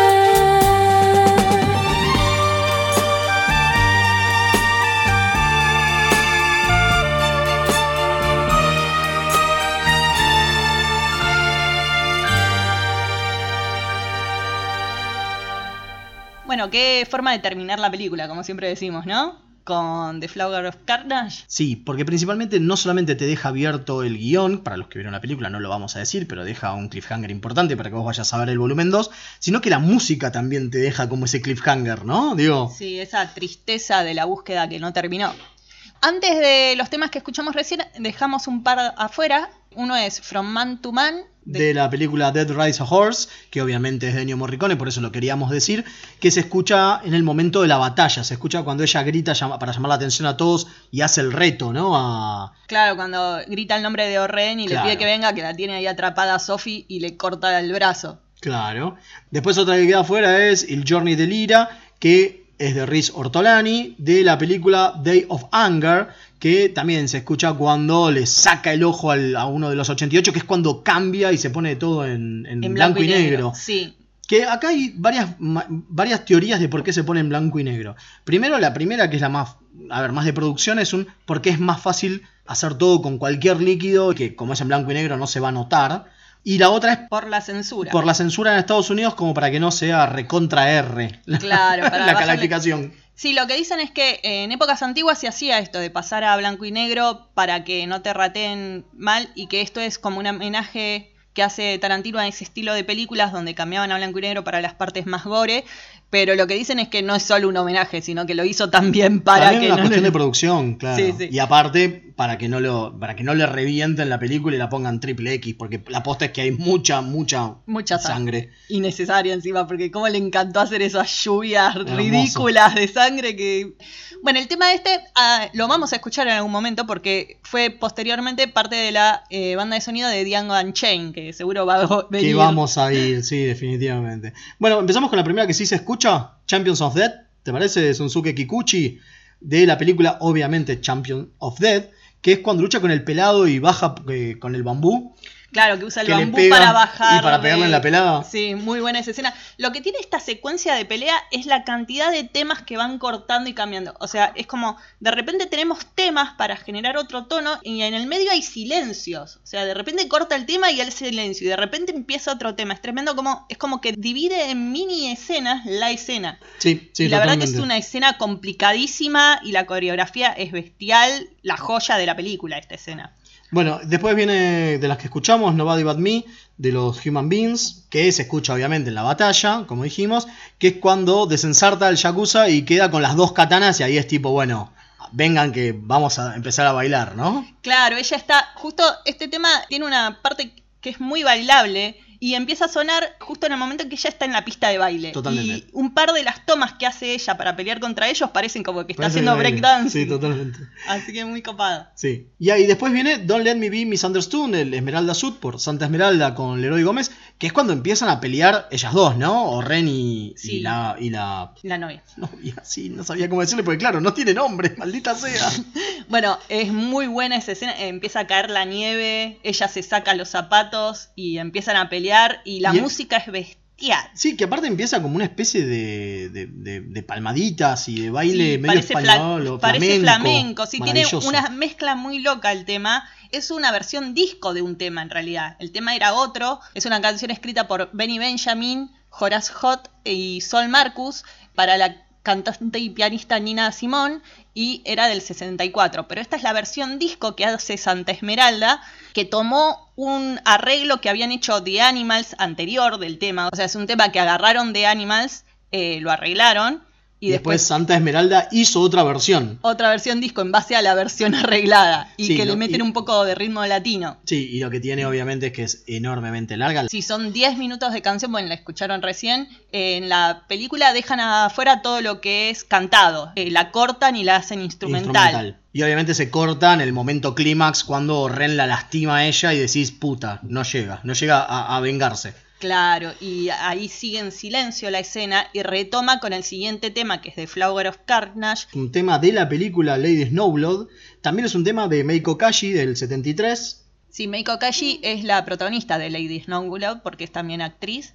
Bueno, qué forma de terminar la película, como siempre decimos, ¿no? Con The Flower of Carnage. Sí, porque principalmente no solamente te deja abierto el guión, para los que vieron la película no lo vamos a decir, pero deja un cliffhanger importante para que vos vayas a ver el volumen dos, sino que la música también te deja como ese cliffhanger, ¿no? Digo. Sí, esa tristeza de la búsqueda que no terminó. Antes de los temas que escuchamos recién, dejamos un par afuera. Uno es From Man to Man. De... de la película Dead Rides a Horse, que obviamente es de Ennio Morricone, por eso lo queríamos decir, que se escucha en el momento de la batalla, se escucha cuando ella grita llama, para llamar la atención a todos y hace el reto, ¿no? A... Claro, cuando grita el nombre de Oren y claro. Le pide que venga, que la tiene ahí atrapada a Sophie y le corta el brazo. Claro. Después otra que queda afuera es Il Giorni dell'Ira, que es de Riz Ortolani, de la película Day of Anger, que también se escucha cuando le saca el ojo al, a uno de los ochenta y ocho, que es cuando cambia y se pone todo en, en, en blanco, blanco y negro. negro. Sí. Que acá hay varias, varias teorías de por qué se pone en blanco y negro. Primero, la primera, que es la más, a ver, más de producción, es un porque es más fácil hacer todo con cualquier líquido, que como es en blanco y negro no se va a notar. Y la otra es por la censura. Por la censura en Estados Unidos, como para que no sea recontra R claro, la, para la calificación. Sí, lo que dicen es que en épocas antiguas se hacía esto de pasar a blanco y negro para que no te rateen mal, y que esto es como un homenaje que hace Tarantino a ese estilo de películas donde cambiaban a blanco y negro para las partes más gore. Pero lo que dicen es que no es solo un homenaje, sino que lo hizo también para también que una no cuestión le... de producción, claro. Sí, sí. Y aparte para que no lo para que no le revienten la película y la pongan triple X, porque la posta es que hay mucha mucha mucha sangre innecesaria encima, porque cómo le encantó hacer esas lluvias Hermoso. ridículas de sangre que... Bueno, el tema este uh, lo vamos a escuchar en algún momento porque fue posteriormente parte de la eh, banda de sonido de Django Unchained, que seguro va a venir. Que vamos a ir, sí, definitivamente. Bueno, empezamos con la primera que sí se escucha, Champions of Death, ¿te parece? Shunsuke Kikuchi, de la película, obviamente, Champion of Death, que es cuando lucha con el pelado y baja eh, con el bambú. Claro, que usa el bambú para bajar. Y para pegarle en la pelada. Sí, muy buena esa escena. Lo que tiene esta secuencia de pelea es la cantidad de temas que van cortando y cambiando. O sea, es como, de repente tenemos temas para generar otro tono y en el medio hay silencios. O sea, de repente corta el tema y el silencio. Y de repente empieza otro tema. Es tremendo, como es como que divide en mini escenas la escena. Sí, sí, y la totalmente. verdad que es una escena complicadísima y la coreografía es bestial. La joya de la película, esta escena. Bueno, después viene de las que escuchamos, Nobody But Me, de los Human Beings, que se escucha obviamente en la batalla, como dijimos, que es cuando desensarta el Yakuza y queda con las dos katanas y ahí es tipo, bueno, vengan que vamos a empezar a bailar, ¿no? Claro, ella está, justo este tema tiene una parte que es muy bailable y empieza a sonar justo en el momento en que ella está en la pista de baile. Totalmente. Y un par de las tomas que hace ella para pelear contra ellos parecen como que está Parece haciendo baile. breakdance. Sí, totalmente. Así que muy copada. Sí. Y ahí después viene Don't Let Me Be Misunderstood, el Esmeralda Suit por Santa Esmeralda con Leroy Gómez, que es cuando empiezan a pelear ellas dos, ¿no? O Ren y, Sí. y la... Y la... La novia. novia, sí, no sabía cómo decirle, porque claro, no tiene nombre, maldita sea. Bueno, es muy buena esa escena. Empieza a caer la nieve, ella se saca los zapatos y empiezan a pelear y la Y es- música es bestial. Sí, que aparte empieza como una especie de, de, de, de palmaditas y de baile Sí, medio parece fla- español o parece flamenco. flamenco, sí, tiene Maravilloso. una mezcla muy loca el tema. Es una versión disco de un tema en realidad. El tema era otro. Es una canción escrita por Benny Benjamin, Horace Hot y Sol Marcus para la cantante y pianista Nina Simone y era del sesenta y cuatro. Pero esta es la versión disco que hace Santa Esmeralda, que tomó un arreglo que habían hecho The Animals anterior del tema. O sea, es un tema que agarraron The Animals, eh, lo arreglaron. Y Y después, después Santa Esmeralda hizo otra versión. otra versión disco en base a la versión arreglada y Sí, que lo- le meten y- un poco de ritmo latino. Sí, y lo que tiene obviamente es que es enormemente larga. Si son diez minutos de canción, bueno, la escucharon recién, eh, en la película dejan afuera todo lo que es cantado, eh, la cortan y la hacen instrumental. Y obviamente se corta en el momento clímax cuando Ren la lastima a ella y decís, puta, no llega, no llega a, a vengarse. Claro, y ahí sigue en silencio la escena y retoma con el siguiente tema que es de Flower of Carnage. Un tema de la película Lady Snowblood. También es un tema de Meiko Kashi del setenta y tres. Sí, Meiko Kashi es la protagonista de Lady Snowblood porque es también actriz.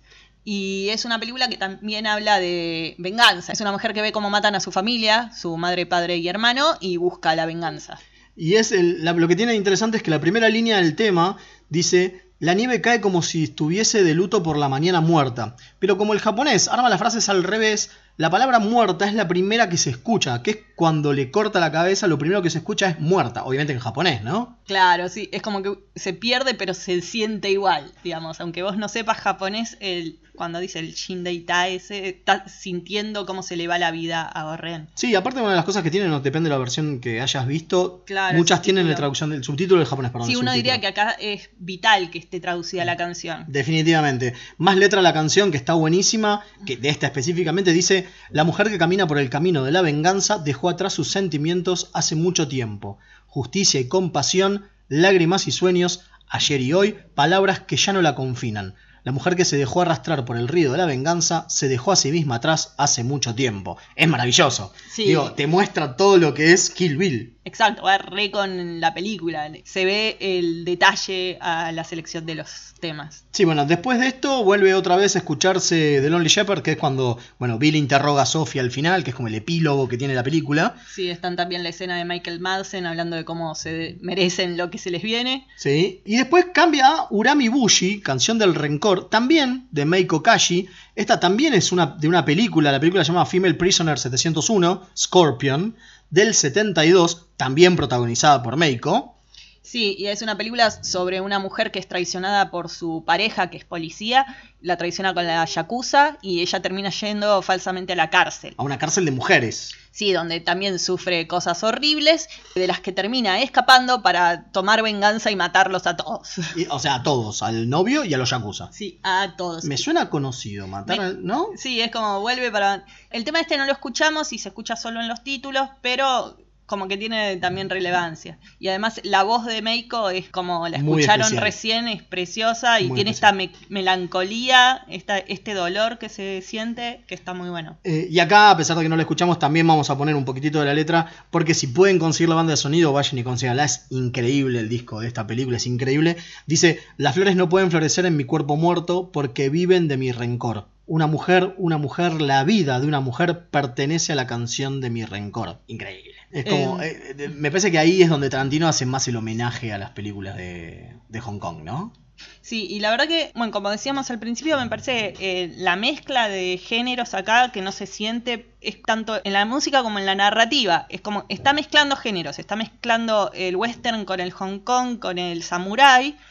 Y es una película que también habla de venganza. Es una mujer que ve cómo matan a su familia, su madre, padre y hermano, y busca la venganza. Y es el, la- lo que tiene de interesante es que la primera línea del tema dice: la nieve cae como si estuviese de luto por la mañana muerta. Pero como el japonés arma las frases al revés, la palabra muerta es la primera que se escucha, que es cuando le corta la cabeza, lo primero que se escucha es muerta, obviamente en japonés, ¿no? Claro, sí, es como que se pierde pero se siente igual, digamos. Aunque vos no sepas japonés, el, cuando dice el Shindeita ese, está sintiendo cómo se le va la vida a Gorren. Sí, aparte una de las cosas que tienen, no depende de la versión que hayas visto, Claro, muchas el tienen la subtítulo. traducción del subtítulo del japonés, perdón. Sí, el uno subtítulo. diría que acá es vital que esté traducida la canción. Definitivamente. Más letra la canción, que está buenísima, que de esta específicamente dice: la mujer que camina por el camino de la venganza dejó atrás sus sentimientos hace mucho tiempo. Justicia y compasión, lágrimas y sueños, ayer y hoy, palabras que ya no la confinan. La mujer que se dejó arrastrar por el río de la venganza se dejó a sí misma atrás hace mucho tiempo. Es maravilloso. Sí. Digo, te muestra todo lo que es Kill Bill. Exacto, va re con la película. Se ve el detalle a la selección de los temas. Sí, bueno, después de esto vuelve otra vez a escucharse The Lonely Shepherd, que es cuando, bueno, Bill interroga a Sophie al final, que es como el epílogo que tiene la película. Sí, están también la escena de Michael Madsen hablando de cómo se merecen lo que se les viene. Sí. Y después cambia a Urami Bushi, Canción del Rencor, también de Meiko Kashi. Esta también es una, de una película, la película se llama Female Prisoner setecientos uno, Scorpion, del setenta y dos, también protagonizada por Meiko. Sí, y es una película sobre una mujer que es traicionada por su pareja, que es policía, la traiciona con la yakuza y ella termina yendo falsamente a la cárcel. A una cárcel de mujeres. Sí, donde también sufre cosas horribles, de las que termina escapando para tomar venganza y matarlos a todos. Y, o sea, a todos, al novio y a los yakuza. Sí, a todos. Me suena conocido, matar Me- al, ¿no? Sí, es como vuelve para... El tema este no lo escuchamos y se escucha solo en los títulos, pero como que tiene también relevancia. Y además la voz de Meiko es como la Muy escucharon especial. recién, es preciosa y Muy tiene especial. esta me- melancolía, esta, este dolor que se siente, que está muy bueno. Eh, y acá, a pesar de que no la escuchamos, también vamos a poner un poquitito de la letra, porque si pueden conseguir la banda de sonido, vayan y consíganla. Es increíble el disco de esta película, es increíble. Dice: las flores no pueden florecer en mi cuerpo muerto porque viven de mi rencor. Una mujer, una mujer, la vida de una mujer pertenece a la canción de mi rencor. Increíble. Es como, eh, eh, me parece que ahí es donde Tarantino hace más el homenaje a las películas de, de Hong Kong, ¿no? Sí, y la verdad que, bueno, como decíamos al principio, me parece eh, la mezcla de géneros acá que no se siente es tanto en la música como en la narrativa. Es como, está mezclando géneros, está mezclando el western con el Hong Kong, con el samurái,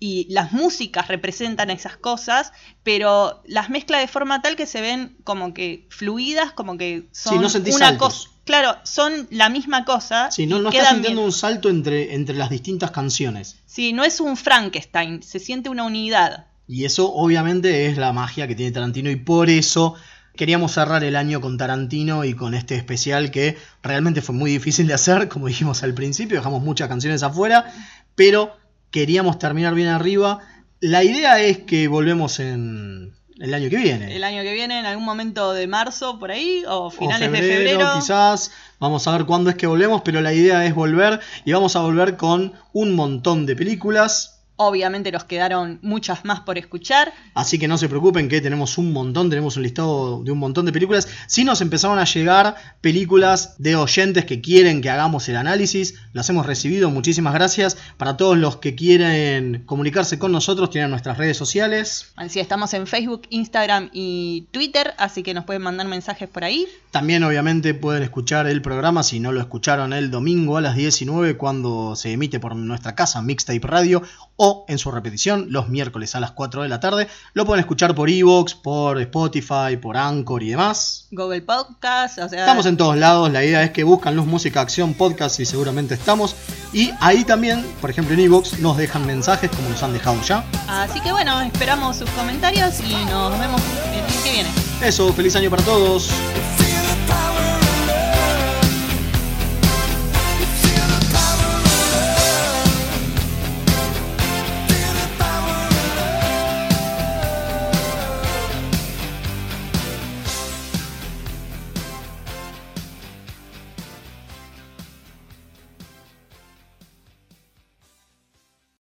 y las músicas representan esas cosas, pero las mezcla de forma tal que se ven como que fluidas, como que son sí, no sentís una saltos. cosa. Claro, son la misma cosa. Sí, no, no estás sintiendo un salto entre, entre las distintas canciones. Sí, no es un Frankenstein, se siente una unidad. Y eso obviamente es la magia que tiene Tarantino y por eso queríamos cerrar el año con Tarantino y con este especial que realmente fue muy difícil de hacer, como dijimos al principio, dejamos muchas canciones afuera, pero queríamos terminar bien arriba. La idea es que volvemos en el año que viene. El año que viene, en algún momento de marzo, por ahí, o finales o febrero, de febrero. Quizás, vamos a ver cuándo es que volvemos, pero la idea es volver y vamos a volver con un montón de películas. Obviamente nos quedaron muchas más por escuchar. Así que no se preocupen que tenemos un montón, tenemos un listado de un montón de películas. Sí nos empezaron a llegar películas de oyentes que quieren que hagamos el análisis. Las hemos recibido, muchísimas gracias. Para todos los que quieren comunicarse con nosotros, tienen nuestras redes sociales. Así estamos en Facebook, Instagram y Twitter, así que nos pueden mandar mensajes por ahí. También obviamente pueden escuchar el programa si no lo escucharon el domingo a las diecinueve cuando se emite por nuestra casa Mixtape Radio, o en su repetición los miércoles a las cuatro de la tarde. Lo pueden escuchar por iVoox, por Spotify, por Anchor y demás. Google Podcast, o sea... Estamos en todos lados, la idea es que buscan Luz Música Acción Podcast y seguramente estamos. Y ahí también, por ejemplo en iVoox, nos dejan mensajes como nos han dejado ya. Así que bueno, esperamos sus comentarios y nos vemos el mes que viene. Eso, feliz año para todos.